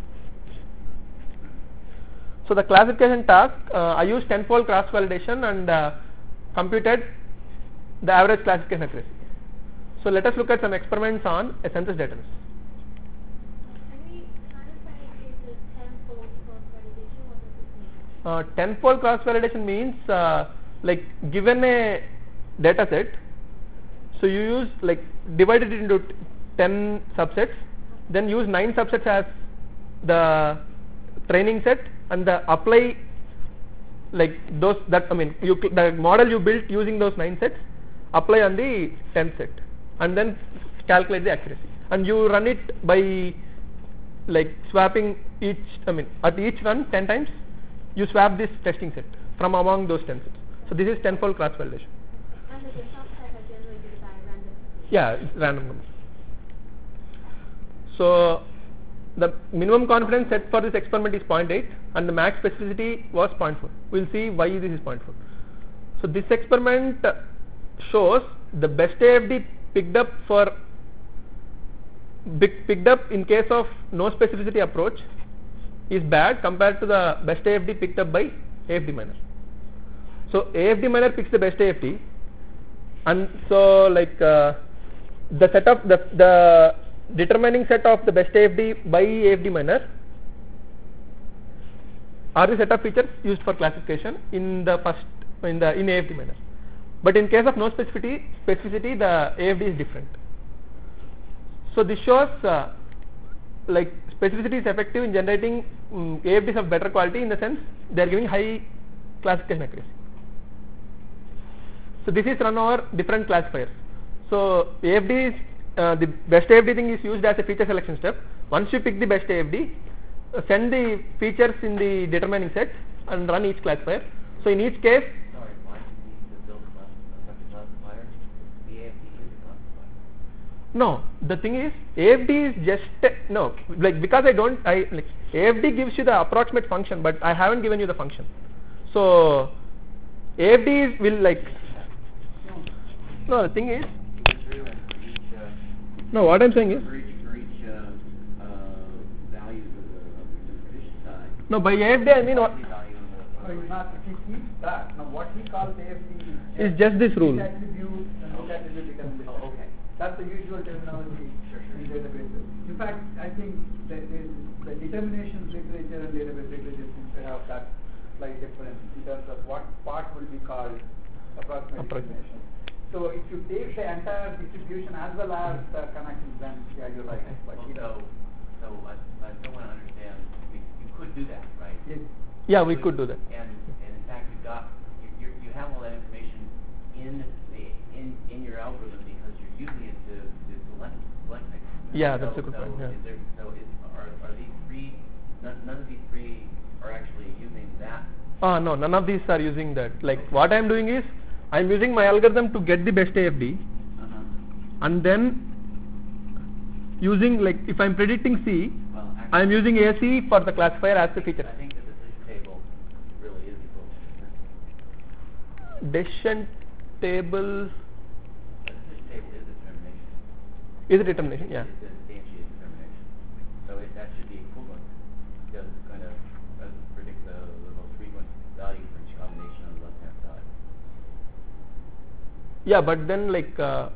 So the classification task, I used 10-fold cross validation and computed the average classification accuracy. So let us look at some experiments on a census database. Can we clarify if the 10-fold cross validation, what does it mean? 10-fold cross validation means like given a data set, so you use like divided it into 10 subsets, then use 9 subsets as the training set and the apply like those that the model you built using those 9 sets, apply on the 10th set and then calculate the accuracy, and you run it by like swapping each, at each run 10 times you swap this testing set from among those 10 sets. So this is 10-fold cross validation. And the subsets are generated by random. Yeah, it's random number. So the minimum confidence set for this experiment is 0.8 and the max specificity was 0.4. We will see why this is 0.4. So this experiment shows the best AFD picked up in case of no specificity approach is bad compared to the best AFD picked up by AFD miner. So AFD miner picks the best AFD, and so like the set of the determining set of the best AFD by AFD miner are the set of features used for classification in AFD miner. But in case of no specificity, the AFD is different. So this shows like specificity is effective in generating AFDs of better quality, in the sense they are giving high classification accuracy. So this is run over different classifiers. So AFD the best AFD thing is used as a feature selection step. Once you pick the best AFD, send the features in the determining set and run each classifier. So in each case, Sorry, why do you need to build a classifier? The AFD is a classifier. no, the thing is AFD is just no, like because AFD gives you the approximate function, but I haven't given you the function. So AFD will like no, the thing is no, what I'm saying is For each values of the prediction side. no, by AFD I mean what, Value of So if he keeps that, now what he calls AFD Is just this rule. attribute and attribute determination. Oh, okay. That's the usual terminology in databases. In fact, I think the determination literature and database literature seems to have that slight difference in terms of what part will be called approximate determination. So if you take the entire distribution as well as the connections, then yeah, you're right. But So I still want to understand. You could do that, right? yes. Yeah, we could do that. And in fact, you have all that information in your algorithm because you're using it to select things. Yeah, that's a good point. Yeah. Are these three? None of these three are actually using that. No, none of these are using that. Like what I am doing is I am using my algorithm to get the best AFD, and then using, like, if I am predicting C, Well, actually, I am using AC for the classifier as the feature. I think the decision table really is equivalent. Decision table The decision table is determination. is a determination. Yeah. It's an instantiated determination. So that should be equivalent because it's going to predict the most frequent value for each combination on the left-hand side. Yeah, but then like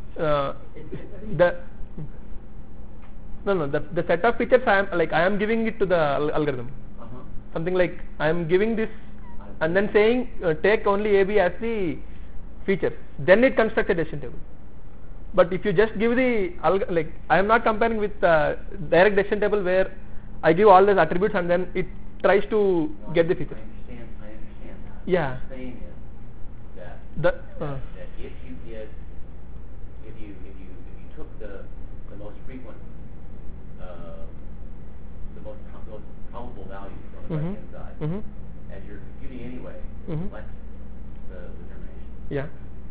the set of features I am giving it to the algorithm. Something like I am giving this and then saying take only AB as the feature. Then it constructs a decision table. But if you just give the I am not comparing with direct decision table where I give all these attributes and then it tries to get the features. I understand that. Yeah. What I'm saying is that The if you took the most frequent the most probable value from the right hand side as you're computing anyway, select the determination. Yeah.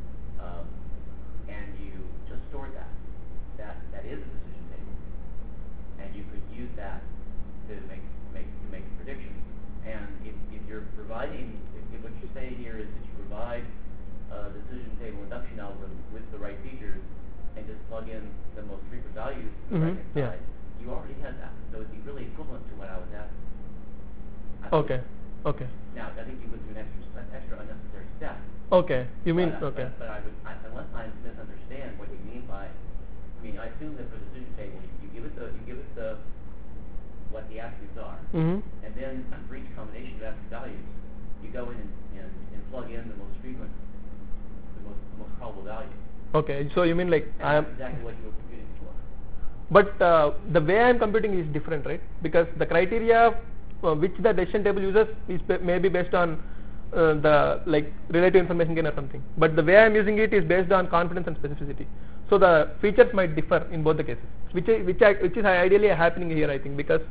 And you just store that is a decision table, and you could use that to make predictions. And if you're providing, if what you say here is that you provide a decision table induction algorithm with the right features and just plug in the most frequent values to the right hand Yeah. side, you already had that. So it'd be really equivalent to what I was asking. Okay. Now, I think you would do an extra unnecessary step. Okay. You mean But okay. unless I misunderstand what you mean by, I assume that for the decision table, you give it the what the attributes are, and then for each combination of attribute values, you go in and plug in the most frequent, the most probable value. Okay. So you mean like And I am. that's exactly what you were computing before. But the way I am computing is different, right? Because the criteria which the decision table uses is may be based on the relative information gain or something. But the way I am using it is based on confidence and specificity. So the features might differ in both the cases, which is ideally happening here, I think, because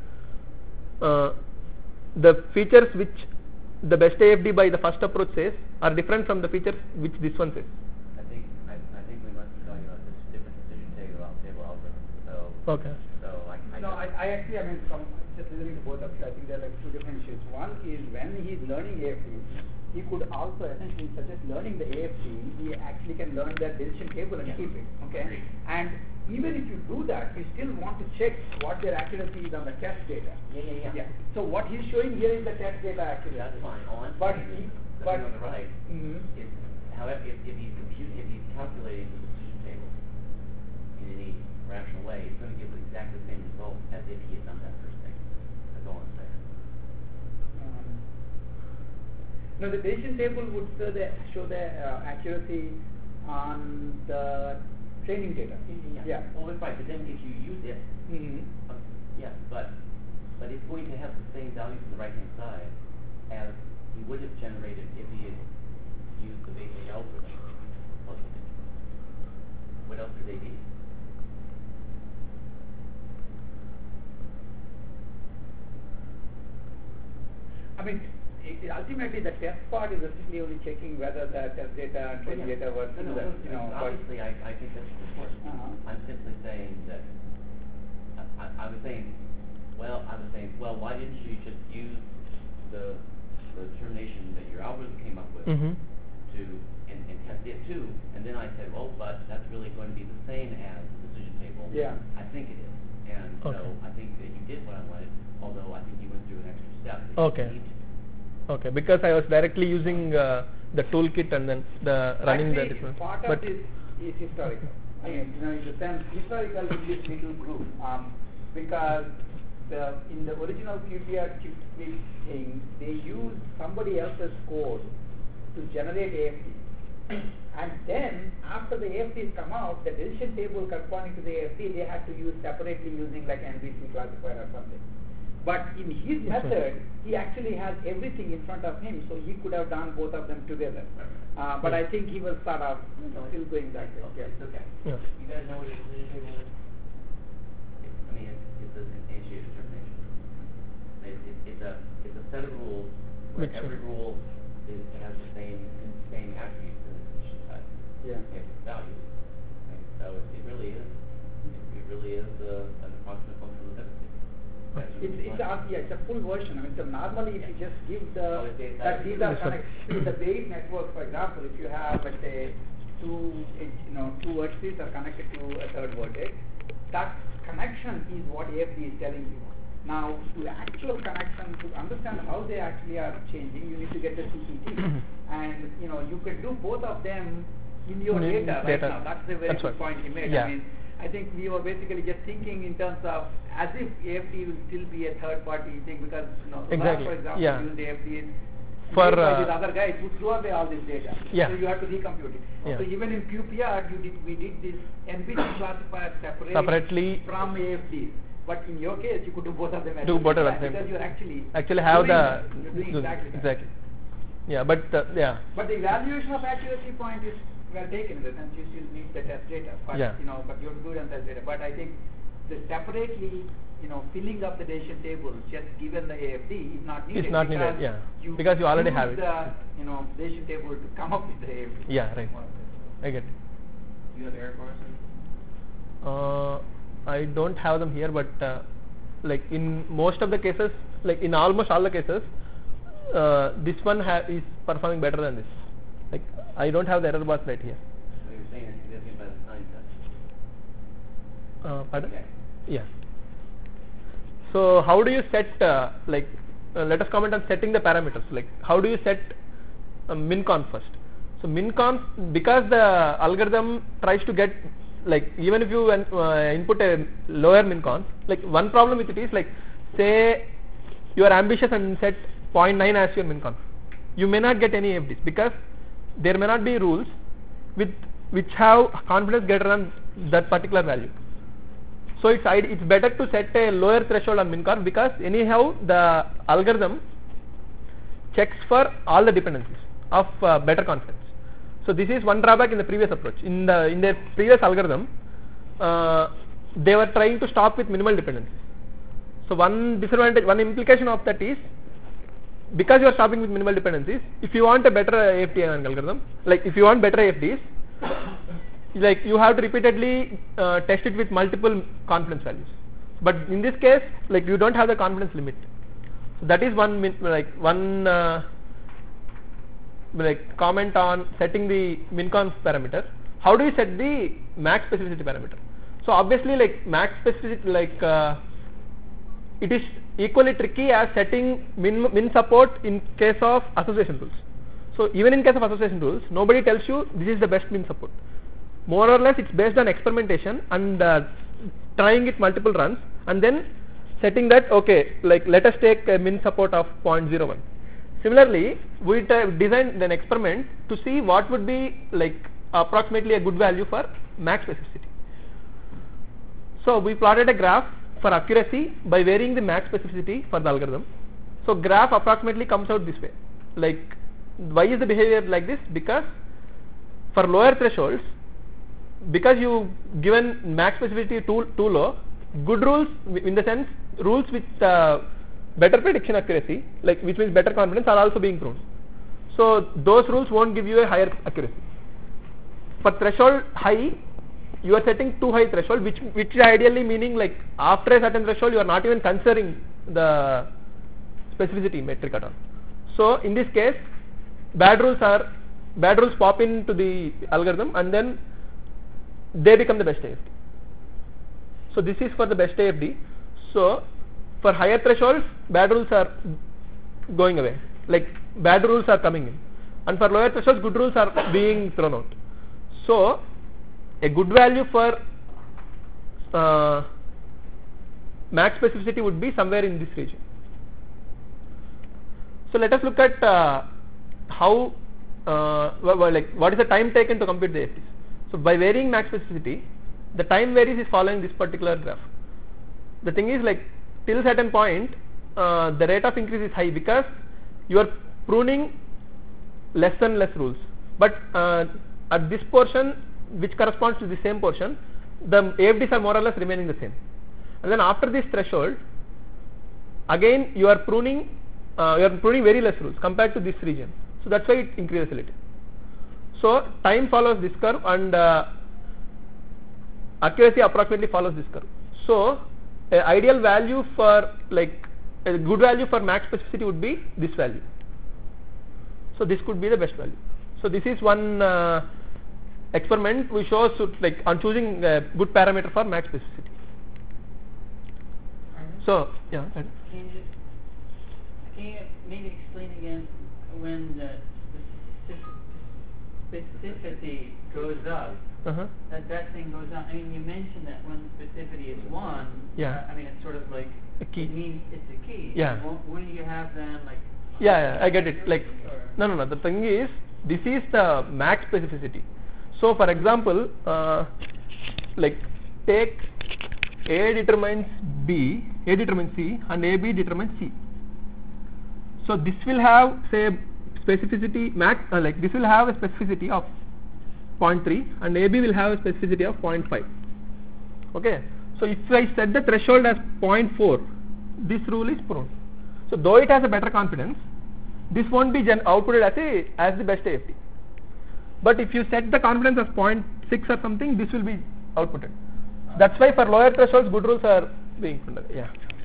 the features which the best AFD by the first approach says are different from the features which this one says. I think we must be talking about this different decision table algorithm. So Okay. I actually, from just listening to both of you, I think there are two different issues. One is when he's learning AFD, he could also essentially suggest learning the AFD, he actually can learn the decision table and keep it. Okay? Agreed. And even if you do that, you still want to check what their accuracy is on the test data. Yeah. So what he's showing here is the test data accuracy. That's fine. All I'm But saying is, but on the right, Mhm. however, if he's calculating the decision table in any rational way, it's going to give exactly the same result as if he had done that first thing. That's all I'm saying. No, the decision table would show the accuracy on the training data. Yeah. Well, that's right. But then if you use it, yes, but it's going to have the same values on the right-hand side as he would have generated if he had used the basic algorithm. What else could they be? Ultimately the test part is essentially only checking whether the test data and training data were similar. Obviously, I think that's important. I'm simply saying that I was saying, well, why didn't you just use the determination that your algorithm came up with to and test it too? And then I said, well, but that's really going to be the same as the decision table. Yeah. I think it is, and so I think that you did what I wanted. Although I think you went through an extra step. That Okay. You need to. Okay, because I was directly using the toolkit and then the running the Actually, different. part But of this is historical. I mean, in the sense, historical in this little group, because in the original QPR chip switch thing, they used somebody else's code to generate AFT. And then, after the AFTs come out, the decision table corresponding to the AFT, they had to use separately using like NBC classifier or something. But in his method, he actually has everything in front of him, so he could have done both of them together. But I think he was sort of still going that way. Okay, it's okay. Yeah. You guys know what a decision table is? I mean, it's an instantiated determination. It's a set of rules where Which every rule has the same attributes in the decision type. Yeah. Its values. Right? So it really is an approximate functional difference. It's a full version. I mean, so normally if you just give Oh, the it's that these are Yes, sir. connected in the base network, for example, if you have let's say two vertices are connected to a third vertex, that connection is what AFD is telling you. Now, to actual connection, to understand how they actually are changing, you need to get the CPT, and you can do both of them in your data right now. That's a very good point you made. Yeah. I mean, I think we were basically just thinking in terms of as if AFD will still be a third party thing because Exactly. for example, Yeah. used AFD For, by these other guys who threw away all this data. Yeah. So you have to recompute it. Yeah. So even in QPR, we did this NBC classifier Separately from AFD. But in your case, you could do both of them at Do the both same at the time same because time. you're actually have you're doing exactly that. exactly. Yeah, but yeah. But the evaluation of accuracy point is well taken in the sense you still need the test data. But Yeah. but you have to do it on test data. But I think the separately filling up the decision table just given the AFD is not needed. It's not needed, yeah. Because you already have it. The decision table to come up with the AFD. Yeah, right. I get it. You have error bars? I don't have them here, but like in most of the cases, like in almost all the cases, this one is performing better than this. Like I don't have the error bars right here. So you're saying it's significant by the sign test? Pardon? Okay. Yeah. So how do you set let us comment on setting the parameters. Like how do you set min-conf first? So min-conf, because the algorithm tries to get like even if you input a lower min-conf, like one problem with it is like say you are ambitious and set 0.9 as your min-conf, you may not get any AFDs because there may not be rules which have confidence greater than that particular value. So it's better to set a lower threshold on min-conf because anyhow the algorithm checks for all the dependencies of better confidence. So this is one drawback in the previous approach. In their previous algorithm, they were trying to stop with minimal dependencies. So one implication of that is because you are stopping with minimal dependencies, if you want a better AFT algorithm, like if you want better AFDs, like you have to repeatedly test it with multiple confidence values. But in this case, like you don't have the confidence limit. So that is one comment on setting the min-conf parameter. How do you set the max specificity parameter? So obviously, like max specificity, it is equally tricky as setting min support in case of association rules. So even in case of association rules, nobody tells you this is the best min support. More or less, it's based on experimentation and trying it multiple runs, and then setting that okay, like let us take a min support of 0.01. Similarly, we designed an experiment to see what would be like approximately a good value for max specificity. So we plotted a graph for accuracy by varying the max specificity for the algorithm. So graph approximately comes out this way. Like why is the behavior like this? Because for lower thresholds, because you given max specificity too low, good rules in the sense rules with better prediction accuracy, like which means better confidence, are also being proven. So those rules won't give you a higher accuracy. For threshold high, you are setting too high threshold, which is ideally meaning like after a certain threshold you are not even considering the specificity metric at all. So in this case, bad rules pop into the algorithm and then they become the best AFD. So this is for the best AFD. So for higher thresholds, bad rules are going away. like bad rules are coming in, and for lower thresholds good rules are being thrown out. So a good value for max specificity would be somewhere in this region. So let us look at how like what is the time taken to compute the AFDs. So by varying max specificity, the time varies is following this particular graph. The thing is, like, till certain point the rate of increase is high because you are pruning less and less rules, but at this portion which corresponds to the same portion, the AFDs are more or less remaining the same, and then after this threshold again you are pruning very less rules compared to this region, so that's why it increases a little. So time follows this curve and accuracy approximately follows this curve. So a ideal value for, like, a good value for max specificity would be this value. So this could be the best value. So this is one experiment we show, so like on choosing a good parameter for max specificity. So yeah. Can you maybe explain again when the specificity goes up? That thing goes up. I mean, you mentioned that when specificity is 1, yeah. I mean, it's sort of like a key. It means it's a key. Yeah. When you have them like. Yeah, I get it. Like, no. The thing is, this is the max specificity. So, for example, like take A determines B, A determines C, and AB determines C. So this will have, say, specificity max, like this will have a specificity of 0.3 and AB will have a specificity of 0.5. Okay. So if I set the threshold as 0.4, this rule is pruned. So though it has a better confidence, this won't be outputted as the best AFD. But if you set the confidence as 0.6 or something, this will be outputted. That's why for lower thresholds, good rules are being pruned. Yeah.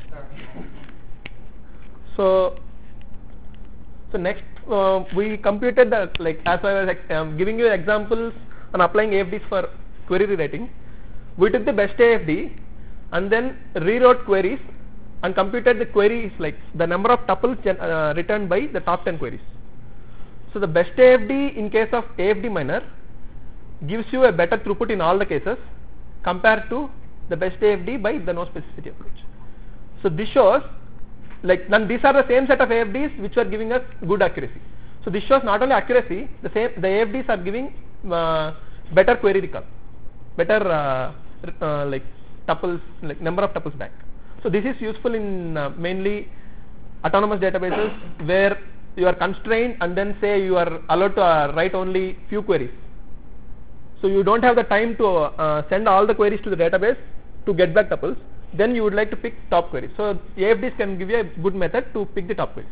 So next we computed the, like, as I was giving you examples on applying AFDs for query rewriting. We took the best AFD and then rewrote queries and computed the queries, like the number of tuples returned by the top 10 queries. So the best AFD in case of AFD miner gives you a better throughput in all the cases compared to the best AFD by the no specificity approach. So this shows, like, then these are the same set of AFDs which are giving us good accuracy. So this shows not only accuracy, the AFDs are giving better query recall, better like tuples, like number of tuples back. So this is useful in mainly autonomous databases where you are constrained and then say you are allowed to write only few queries. So you don't have the time to send all the queries to the database to get back tuples. Then you would like to pick top queries. So AFDs can give you a good method to pick the top queries.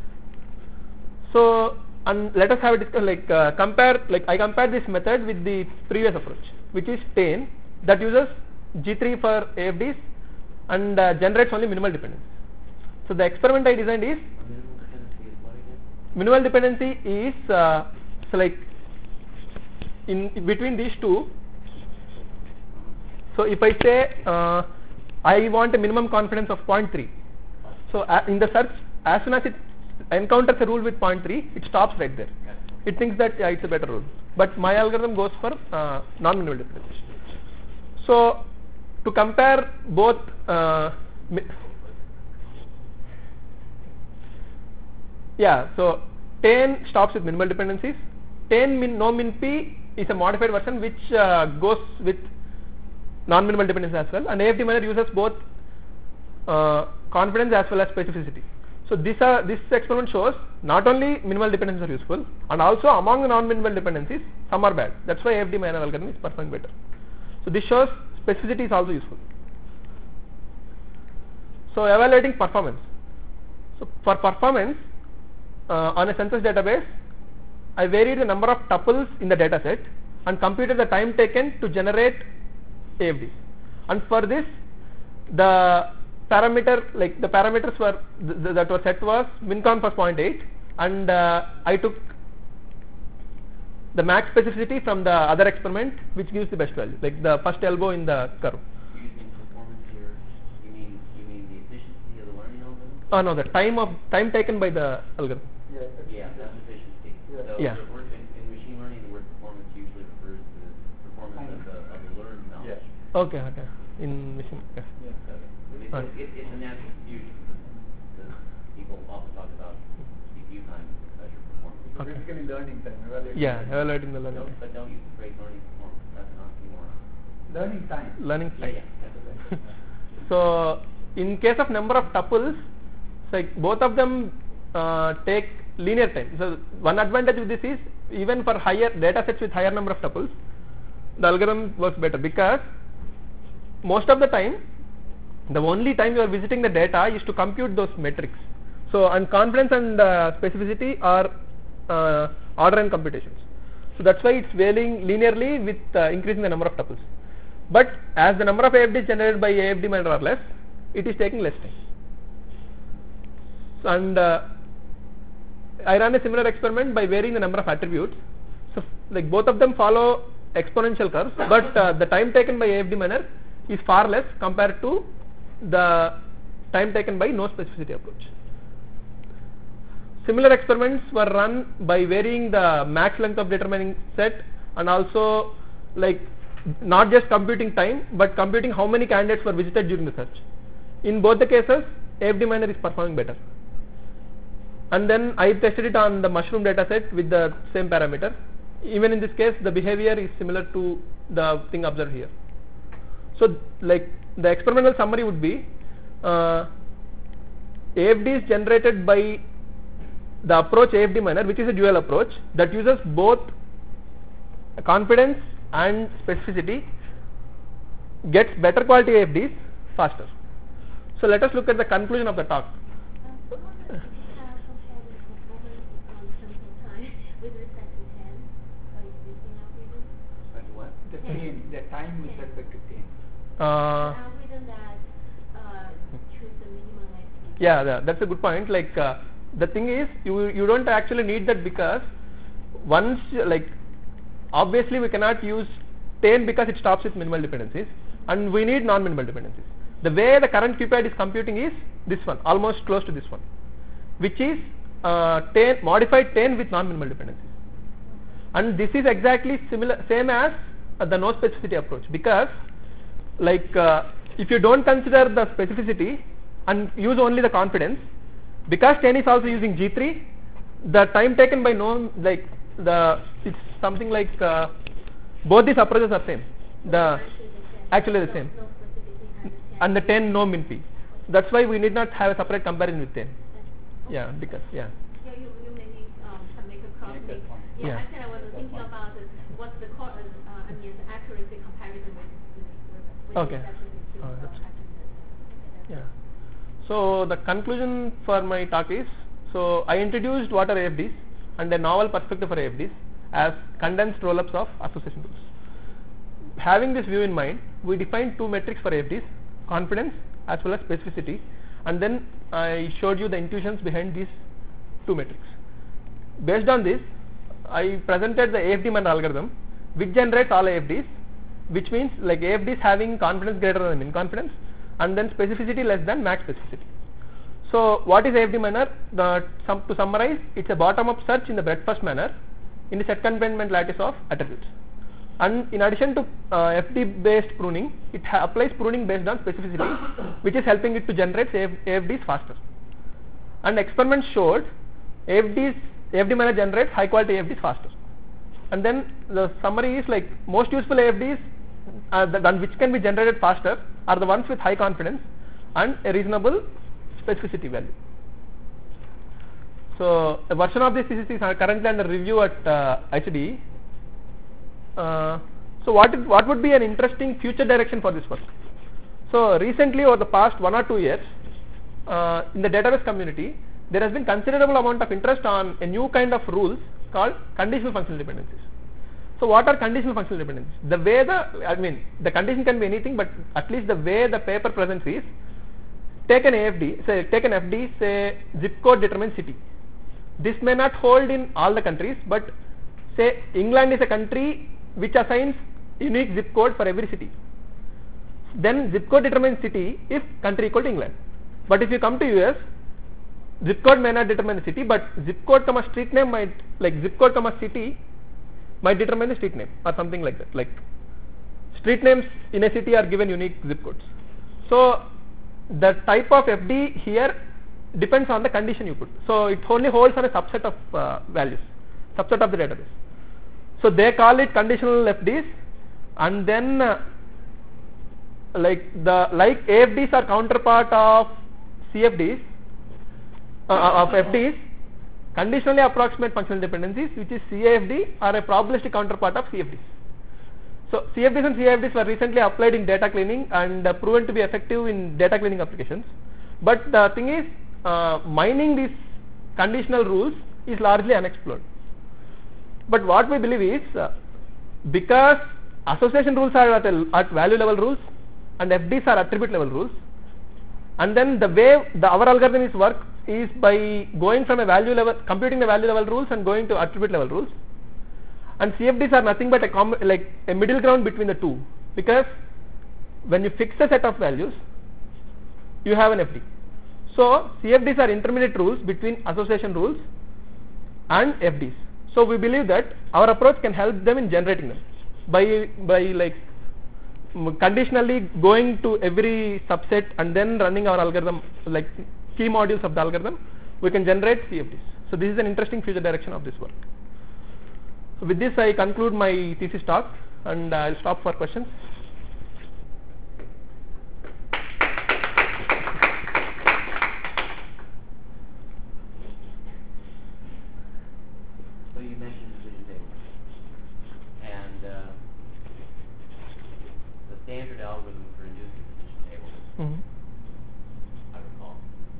So, and let us have a discussion, like compare, like I compared this method with the previous approach, which is TANE, that uses G3 for AFDs and generates only minimal dependency. So the experiment I designed is minimal dependency is so like in between these two. So if I say I want a minimum confidence of 0.3, so in the search, as soon as it encounters a rule with 0.3, it stops right there. It thinks that it's a better rule, but my algorithm goes for non-minimal dependency. So to compare both so TANE stops with minimal dependencies. TANE no min p is a modified version which goes with non-minimal dependencies as well, and AFD miner uses both confidence as well as specificity. So this experiment shows not only minimal dependencies are useful, and also among the non-minimal dependencies some are bad. That's why AFD miner algorithm is performing better. So this shows specificity is also useful. So evaluating performance. So for performance on a census database, I varied the number of tuples in the data set and computed the time taken to generate AFDs. And for this, the parameter, like the parameters were that were set was minconf was 0.8, and I took the max specificity from the other experiment, which gives the best value, like the first elbow in the curve. Using performance here, you mean the efficiency of the learning algorithm? No, the time taken by the algorithm. Yeah, that's efficiency. Yeah. So Yeah. the word in machine learning, the word performance usually refers to the performance of the learned knowledge. Yeah. Okay. In machine. Yeah. So it's a natural confusion because people often talk about CPU time to measure performance. Okay. Basically learning time. Yeah, evaluating the learning. But don't use the phrase learning performance. That's an oxymoron. Learning time. Learning Yeah, time. yeah, that's okay. So in case of number of tuples, it's like both of them take linear time. So one advantage of this is even for higher data sets with higher number of tuples, the algorithm works better because most of the time the only time you are visiting the data is to compute those metrics. So and confidence and specificity are order and computations. So that's why it's varying linearly with increasing the number of tuples. But as the number of AFDs generated by AFD miner are less, it is taking less time. So and I ran a similar experiment by varying the number of attributes. So like both of them follow exponential curves, but the time taken by AFD miner is far less compared to the time taken by no specificity approach. Similar experiments were run by varying the max length of determining set and also like not just computing time but computing how many candidates were visited during the search. In both the cases, AFD miner is performing better. And then I tested it on the mushroom dataset with the same parameter. Even in this case, the behavior is similar to the thing observed here. So like the experimental summary would be AFDs generated by the approach AFD miner, which is a dual approach that uses both confidence and specificity, gets better quality AFDs faster. So let us look at the conclusion of the talk. How does it compare the performance on sample time with respect to 10 by using algorithm? Respect to what? The time with respect to 10. The algorithm that choose the minimum length. Yeah, that's a good point. Like the thing is, you don't actually need that because once like obviously we cannot use 10 because it stops with minimal dependencies, and we need non-minimal dependencies. The way the current QPAD is computing is this one, almost close to this one, which is 10 modified 10 with non-minimal dependencies, and this is exactly same as the no specificity approach because like if you don't consider the specificity and use only the confidence, because 10 is also using G3, the time taken by no like it's something like both these approaches are same. Actually the same. No specificity And the 10 no min p. That's why we need not have a separate comparison with 10. Yeah, because Yeah, you maybe can make a cross Make that link. point. Yeah. Actually I was thinking about what's the the accuracy comparison with Okay. specificity to That's- accuracy. yeah. So the conclusion for my talk is, so I introduced what are AFDs and a novel perspective for AFDs as condensed roll-ups of association rules. Having this view in mind, we defined two metrics for AFDs, confidence as well as specificity, and then I showed you the intuitions behind these two metrics. Based on this, I presented the AFD miner algorithm which generates all AFDs, which means like AFDs having confidence greater than min confidence and then specificity less than max specificity. So what is AFD miner? To summarize, it's a bottom-up search in the breadth-first manner in the set confinement lattice of attributes. And in addition to FD based pruning, it applies pruning based on specificity, which is helping it to generate AFDs faster. And experiments showed AFD miner generates high quality AFDs faster. And then the summary is like most useful AFDs which can be generated faster are the ones with high confidence and a reasonable specificity value. So a version of this thesis is currently under review at ICDE. So what would be an interesting future direction for this work? So recently, over the past 1 or 2 years, in the database community, there has been considerable amount of interest on a new kind of rules called conditional functional dependencies. So what are conditional functional dependencies? The way the condition can be anything, but at least the way the paper presents is, take an FD, say zip code determines city. This may not hold in all the countries, but say England is a country which assigns unique zip code for every city. Then zip code determines city if country equal to England. But if you come to US, zip code may not determine the city, but zip code comma street name might, like zip code comma city might determine the street name or something like that. Like street names in a city are given unique zip codes. So the type of FD here depends on the condition you put. So it only holds on a subset of values, subset of the database. So they call it conditional FDs, and then like AFDs are counterpart of CFDs of FDs, conditionally approximate functional dependencies, which is CAFD, are a probabilistic counterpart of CFDs. So CFDs and CAFDs were recently applied in data cleaning and proven to be effective in data cleaning applications. But the thing is, mining these conditional rules is largely unexplored. But what we believe is, because association rules are at value level rules and FDs are attribute level rules, and then the way our algorithm is work is by going from a value level, computing the value level rules and going to attribute level rules, and CFDs are nothing but a middle ground between the two, because when you fix a set of values you have an FD. So CFDs are intermediate rules between association rules and FDs. So we believe that our approach can help them in generating them by like conditionally going to every subset and then running our algorithm, like key modules of the algorithm, we can generate CFDs. So this is an interesting future direction of this work. So with this I conclude my thesis talk, and I'll stop for questions. So you mentioned decision tables, and the standard algorithm for inducing decision tables, I recall,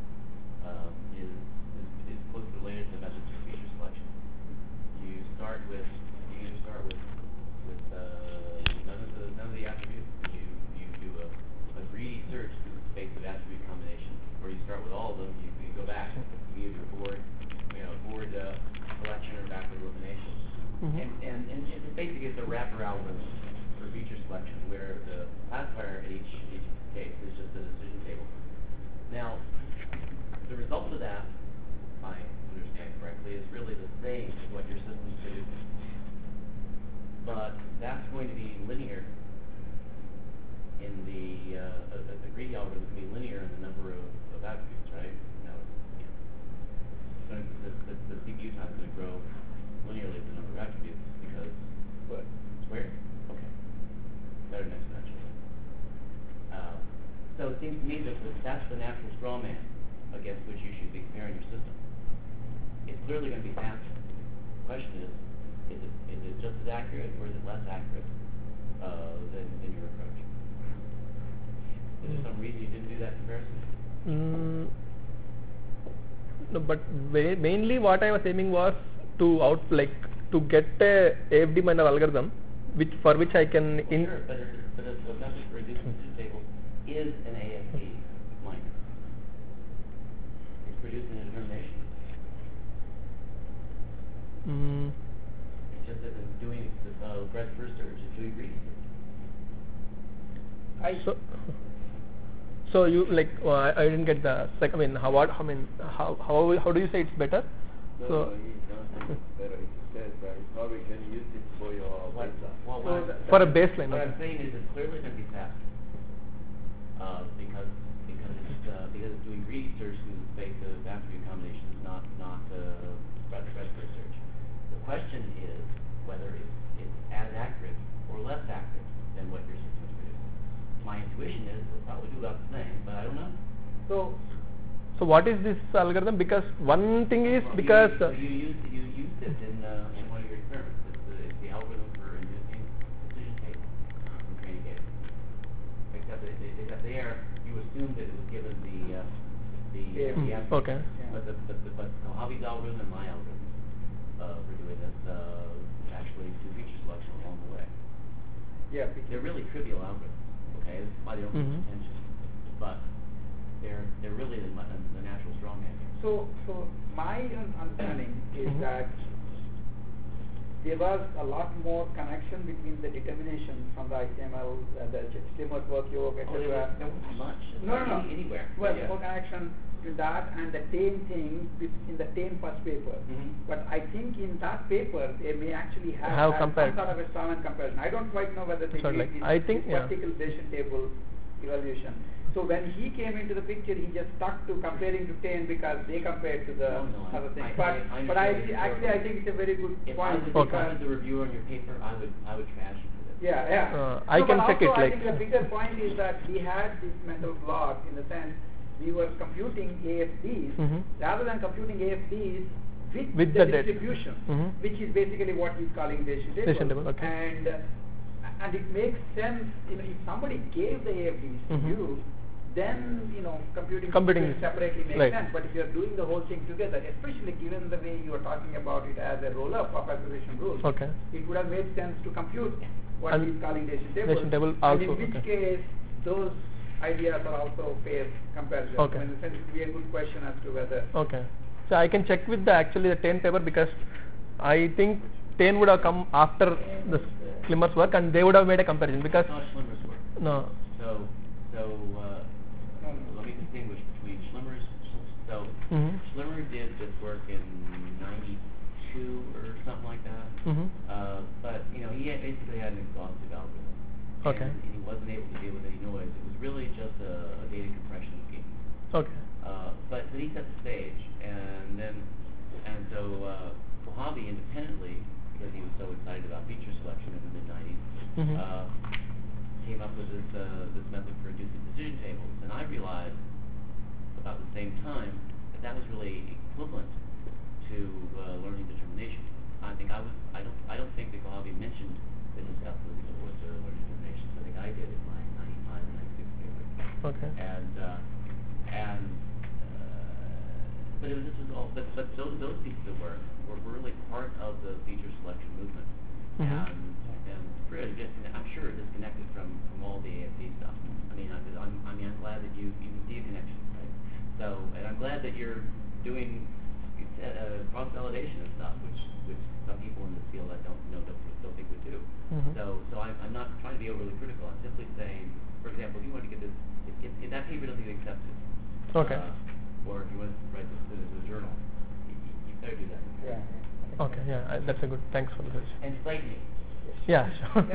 is closely related to methods for feature selection. You start with none of the attributes. You do a greedy search through the space of attribute combinations, or you start with all of them. You go back. You use your board selection or backward elimination. And basically it's a wrapper algorithm for feature selection, where the classifier in each case is just a decision table. Now, the result of that, if I understand correctly, is really the same as what your system is producing. But that's going to be linear in the greedy algorithm is going to be linear in the number of attributes, right? Now, so the CPU is not going to grow linearly with the number of attributes because squared. Okay, better than exponential. So it seems to me that that's the natural straw man against which you should be comparing your system. It's clearly going to be faster. The question is it just as accurate or is it less accurate than your approach? Is there some reason you didn't do that comparison? No, but mainly what I was aiming was to get a AFD minor algorithm, for which I can. Sure, but a method for reducing decision tables is an AFD minor. It's producing a determination. It's just that it's doing the breadth first search, it's doing greedy search. So you I didn't get the second. I mean, how do you say it's better? No, it's not better. It says that you probably can use it for your baseline. For a baseline. What I'm saying is it's clearly going to be faster because it's doing greedy search through the space of attribute combinations, not breadth first search. The question is whether it's as accurate or less accurate than what your system is producing. My intuition is we'll probably do about the same, but I don't know. So what is this algorithm? Because one thing is you used it in one of your experiments. It's the algorithm for inducing decision tables in training data. Except there you assumed that it was given the attribute. Okay. But Kohavi's algorithm and my algorithm for doing this actually do feature selection along the way. Yeah, they're really trivial algorithms. Okay, that's why they don't get attention. But they're really the natural strongman here. So my understanding is that there was a lot more connection between the determinations from the HTML, the Schlimmer's work, Yoke, Oh, there etc. wasn't much. No. Anywhere. Well, Yeah. more connection to that and the Tame thing in the Tame first paper. But I think in that paper they may actually have had compared. some sort of a Stallman comparison. I don't quite know whether they Sorry, did like, in I think, this yeah. particular decision table evaluation. So when he came into the picture, he just stuck to comparing to Tame because they compared to the No, other thing. I But I understand actually I think it's a very good If point. I was because the reviewer on your paper, I would trash you for this. yeah. I No, can but check also it, I like- think the bigger point is that we had this mental block in the sense we were computing AFDs rather than computing AFDs with the the data. distribution, Mhm. which is basically what he's calling decision table. Decision table, okay. And it makes sense, if somebody gave the AFDs to Mhm. you, then computing Computing separately makes right. sense. But if you're doing the whole thing together, especially given the way you are talking about it as a roll-up of acquisition rules, Okay. it would have made sense to compute what And he's calling decision table. decision table and also, in which okay. case, those ideas are also fair comparison. Okay. In a sense, it would be a good question as to whether. Okay. So I can check with the Tane paper because I think Tane would have come after the Schlimmer's work and they would have made a comparison because It's not Schlimmer's work. no. So let me distinguish between Schlimmer's. So Mhm. Schlimmer did this work in '92 or something like that. Mhm. But he basically had an exhaustive algorithm. Okay. And he wasn't able to deal with any noise. It was really just a data compression scheme. Okay. But he set the stage, and so Kohavi independently, because he was so excited about feature selection in the mid '90s, Mhm. Came up with this method for reducing decision tables, and I realized about the same time that was really equivalent to learning determination. I don't think that Kohavi mentioned business calculus or learning determination. So I think I did in my '95 and '96 paper. Okay. But it was this was all. But those pieces of work were really part of the feature selection movement, Mhm. and really I'm sure disconnected from all the AFD stuff. I mean, I'm glad that you see a connection, right? So, and I'm glad that you're doing cross validation of stuff, which some people in this field I don't think would do. Mhm. So I'm not trying to be overly critical. I'm simply saying, for example, if you want to get this, if that paper doesn't get accepted, Okay. Or if you want to write this to the journal, you better do that. Yeah. Okay. Yeah. That's a good. Thanks for the suggestion. And cite me. Yeah. Sure.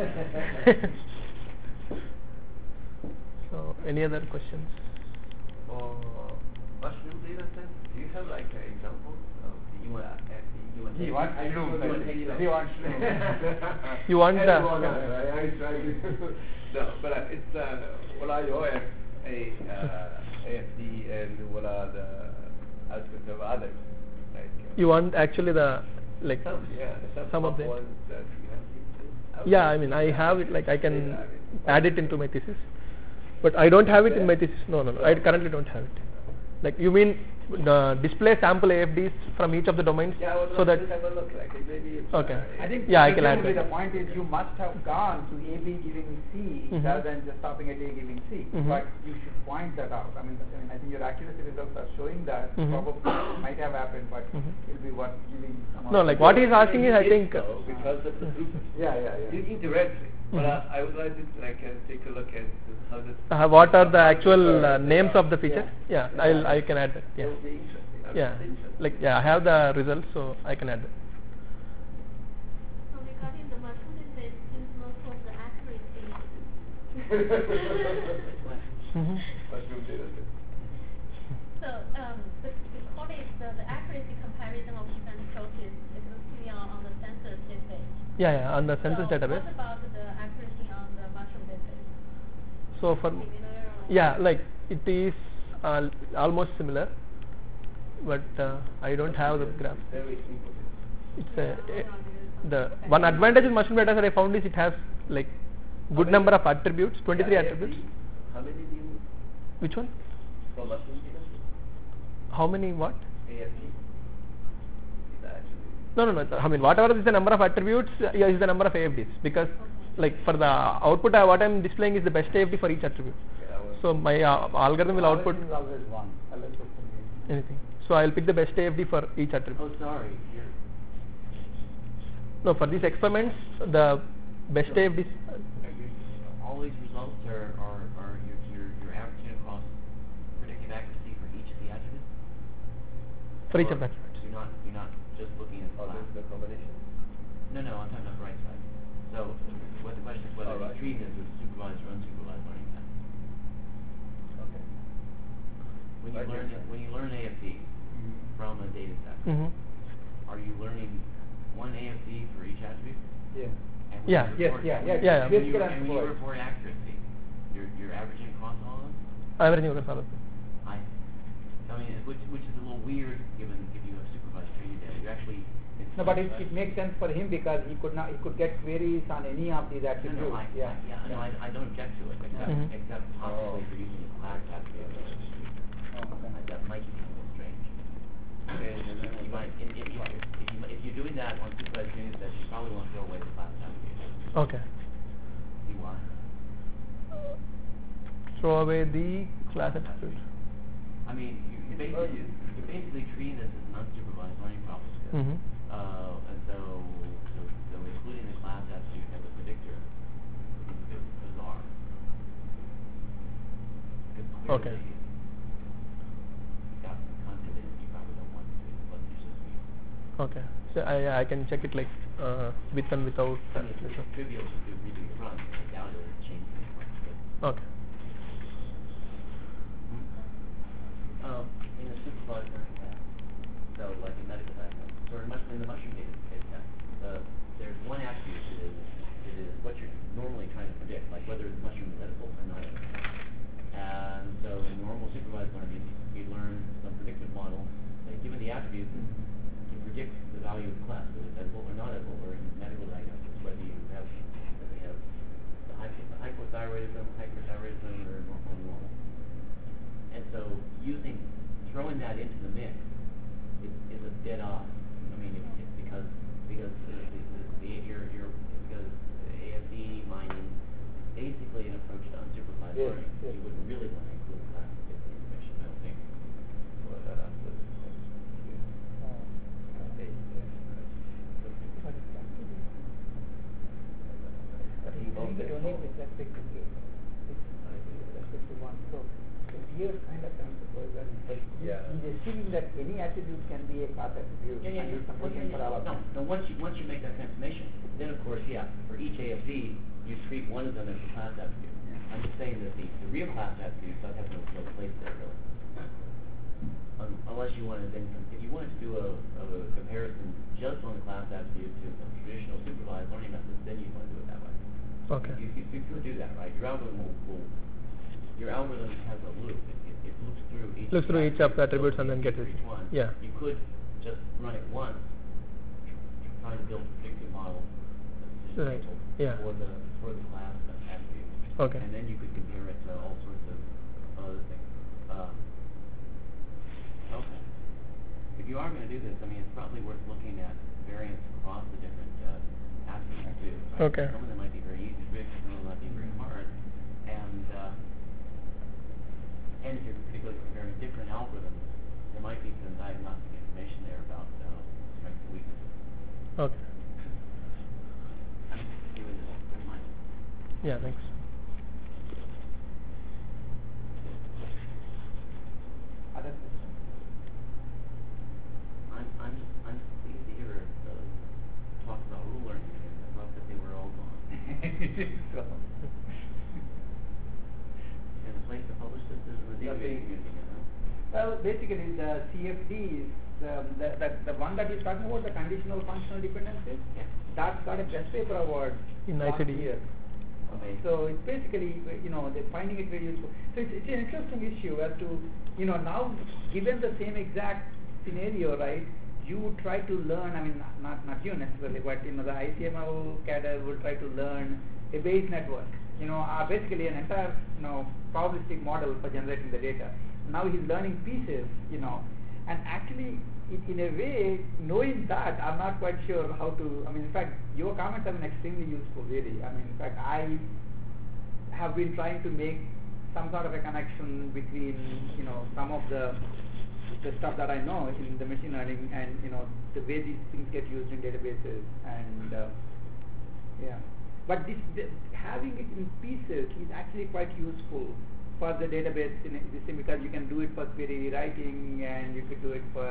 So any other questions? For mushroom data set, do you have like examples of You want He to wants take Shloom, you want I to think. take it He off? wants Shloom. You want the- I try to. No, but it's what are your AFD and what are the aspects of others? Like You want actually the like some of them. ones that you have seen? Yeah, I mean I have it, like I can add it into my thesis, but I don't have it in my thesis. No, I currently don't have it. Like you mean display sample AFDs from each of the domains, Yeah, I would so like that to have a look. Like maybe it's, okay. I think Yeah, I can add presumably that. the point is you must have gone to AB giving C Mhm. rather than just stopping at A giving C. Mhm. But you should point that out. I mean, I think your accuracy results are showing that Mhm. probably might have happened, but Mhm. it'll be worth giving some. No, like what he's asking is, I Maybe think. so, because of the throughput. Yeah. Indirectly, but Mhm. I would like to take a look at how this. What are the actual names of the features? Yeah. Yeah, I can add that. That Yeah. would be interesting. Yeah, like I have the results, so I can add that. So regarding the mushroom database, since most of the accuracy. Mhm. Mushroom data set. So the code is the accuracy comparison of event process is mostly on the census database. Yeah, on the census So database. what about the accuracy on the mushroom database? So for Similar or- yeah, like it is almost similar, but I don't have the graph. Very simple. It's the one advantage in mushroom data that I found is it has like good number of attributes, 23 Yeah, attributes. How many do you Which one? for mushroom data set? How many what? AFD. Is actually. No. I mean, whatever is the number of attributes, is the number of AFDs. Because, like, for the output, what I'm displaying is the best AFD for each attribute. Yeah, well, So my algorithm will output Is always one. Unless it's something. anything. So I'll pick the best AFD for each attribute. Oh, sorry. No, for these experiments, the best AFDs. All these results are you're averaging across predictive accuracy for each of the attributes? For each Or of that. You're not just looking at the Oh, class. this is the combination. No, I'm talking about the right side. So what the question is whether All right. you treat it as a supervised or unsupervised learning test. Okay. When you learn AFD from a data set, Mm-hmm. are you learning one AFD for each attribute? Yeah. And when Yeah. you report- Yes, yeah. Yeah. And when you, Basically, and when you unsupervised. report accuracy, you're averaging across all of them? Averaging across all of them. I mean, which is a little weird given if you have supervised training data. You actually No, but it makes sense for him because he could get queries on any of these attributes. No, I don't object to it, except Mhm. except possibly for using the class attribute. That might be a little strange. You might, if you're doing that on supervised training sets, you probably want to throw away the class attribute. Okay. You want? Throw away the class attribute. I mean, you're basically treating this as an unsupervised learning problem. Mm-hmm. And so including the class attribute as a predictor is a bit bizarre. Because Okay. clearly it's got some content in it you probably don't want to let your system use. Okay. So I can check it like with and without. I mean, it's trivial to redo your run. I doubt it will change things much. But Okay. in a supervised learning test, so like in medical diagnosis, or in the mushroom data test, there's one attribute that is what you're normally trying to predict, like whether the mushroom is edible or not edible. And so in normal supervised learning, you learn some predictive model that given the attributes, to predict the value of the class, whether it's edible or not edible, or in medical diagnosis, whether they have the hypothyroidism, hyperthyroidism, or normal. And so throwing that into the mix is a dead odd. I mean, it's because AFD mining is basically an approach to unsupervised Yes, learning. yes. You wouldn't really want to include class information, I don't think. Well, that answers the question. Here kind of Yeah. he's assuming that any attribute can be a class attribute and he's supposing for all of them. No, once you make that transformation, then of course, for each AFD, you treat one of them as a class attribute. I'm just saying that the real class attribute does have no place there, really. Unless you want to then, if you wanted to do a comparison just on the class attribute to a traditional supervised learning methods, then you want to do it that way. Okay. You could do that, right? Your algorithm has a loop. It looks through each of the attributes and then get it. it. Each one. Yeah. You could just run it once, try to build a predictive model Right. Yeah. for the class attribute. Okay. And then you could compare it to all sorts of other things. Okay. If you are going to do this, I mean, it's probably worth looking at variance across the different attributes too. Right? Okay. Some of them might be very easy to predict, some of them might be very hard, and if you're particularly comparing different algorithms, there might be some diagnostic information there about strengths and weaknesses. Okay. I'm doing this in mind. Yeah. Thanks. Other questions? I'm pleased to hear talk about rule learning again. I thought that they were all gone. So, And the place to publish this is in the database community, well, basically the CFD is the one that he's talking about, the conditional functional dependencies. Yeah. That got a best paper award In last ICD. year. Amazing. So it's basically, they're finding it very useful. So it's an interesting issue as to, now given the same exact scenario, right, you would try to learn, I mean, not you necessarily, but, the ICML cadre will try to learn a Bayes network, basically an entire, probabilistic model for generating the data. Now he's learning pieces, and actually, in a way, knowing that, I'm not quite sure how to, in fact, your comments have been extremely useful, really. In fact, I have been trying to make some sort of a connection between, some of the the stuff that I know in the machine learning, and the way these things get used in databases, and but having it in pieces is actually quite useful for the database in this thing, because you can do it for query rewriting, and you could do it for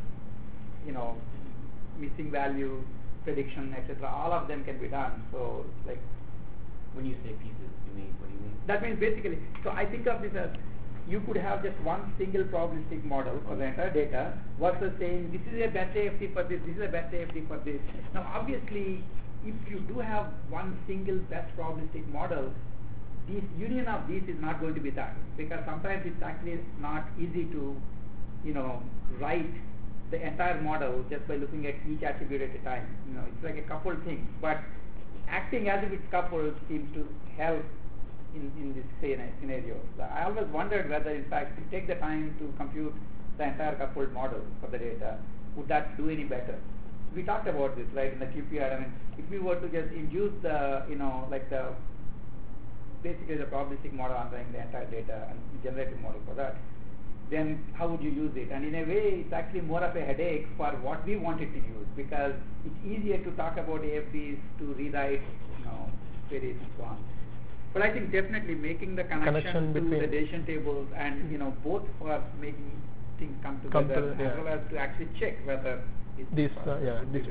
missing value prediction, etc. All of them can be done. So like, when you say pieces, what do you mean? that means basically, so I think of this as, you could have just one single probabilistic model for the entire data versus saying this is a best AFT for this is a best AFT for this. Now obviously, if you do have one single best probabilistic model, this union of these is not going to be done, because sometimes it's actually not easy to write the entire model just by looking at each attribute at a time. It's like a coupled thing, but acting as if it's coupled seems to help in this scenario. I always wondered whether in fact to take the time to compute the entire coupled model for the data, would that do any better? We talked about this, right, in the QPR. I mean, if we were to just induce the basically the probabilistic model underlying the entire data and generative model for that, then how would you use it? And in a way, it's actually more of a headache for what we wanted to use, because it's easier to talk about AFDs, to rewrite queries and so on. But I think definitely making the connection to the decision tables, and both for making things come together, as well as to actually check whether it's this What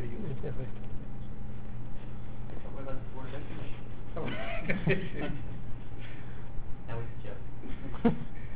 about support definition? That was Jeff.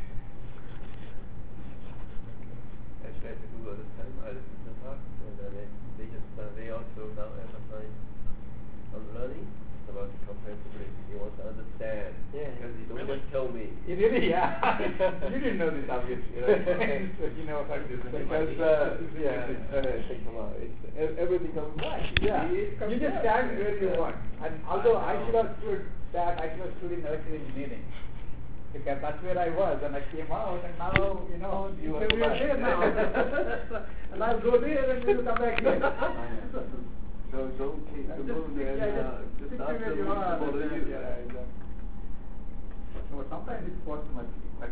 I tried to do all the time. I listened to talk, and they also now emphasize on learning about the comprehensibility. They want to understand, because they don't just tell me. You really, you didn't know this obviously, right? So about this. Because thanks a lot. Everything comes back. Yeah, you just stand where you want. And although I should have stood in electrical engineering, because that's where I was, and I came out, and now You are there now. And I'll go there, and we'll come back here. So don't keep the moon and just ask them to follow you. So sometimes it's forced much.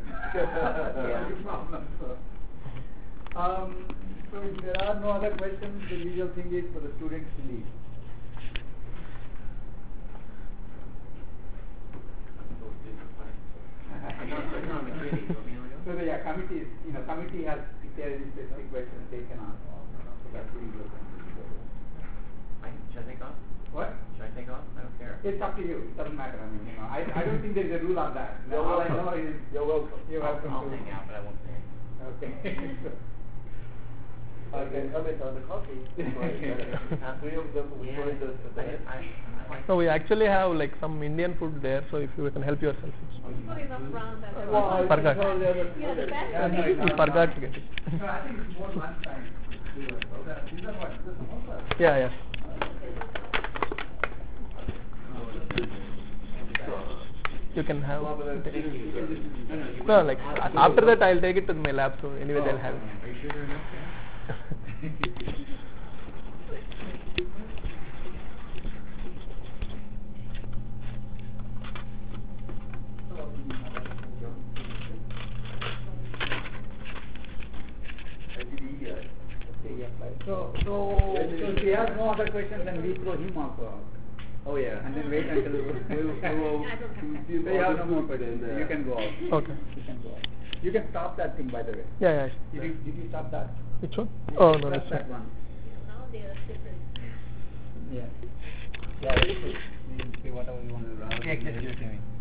So if there are no other questions, the usual thing is for the students to leave. So the committee has, if there are any specific questions, they can ask. So that's the usual thing. Should I take off? What? Should I take off? I don't care. It's up to you. It doesn't matter. I mean, I don't think there is a rule on that. All I know is You're welcome. you're welcome I'll to. hang out, but I won't say anything. Okay. I can comment on the coffee. Three of them will join us for that. So we actually have like some Indian food there, so if you can help yourself. Food is not around that Well, I Forgot. think all the other Yeah, the students- best. We forgot to get it. No, I think it's more lunchtime. These are what? The samosas? Yeah. You can have. No, like after that I'll take it to my lab. So anyway, they'll have it. Are you sure they're enough? So if he has no other questions, then we throw him also out. Oh yeah. And then wait until they have no more questions. You can go out. Okay. You can go out. You can stop that thing, by the way. Yeah. Did you stop that? Which one? Oh no, Press this that one. one. Now they are different. Yeah. Yeah, we see whatever you want. Okay, execute.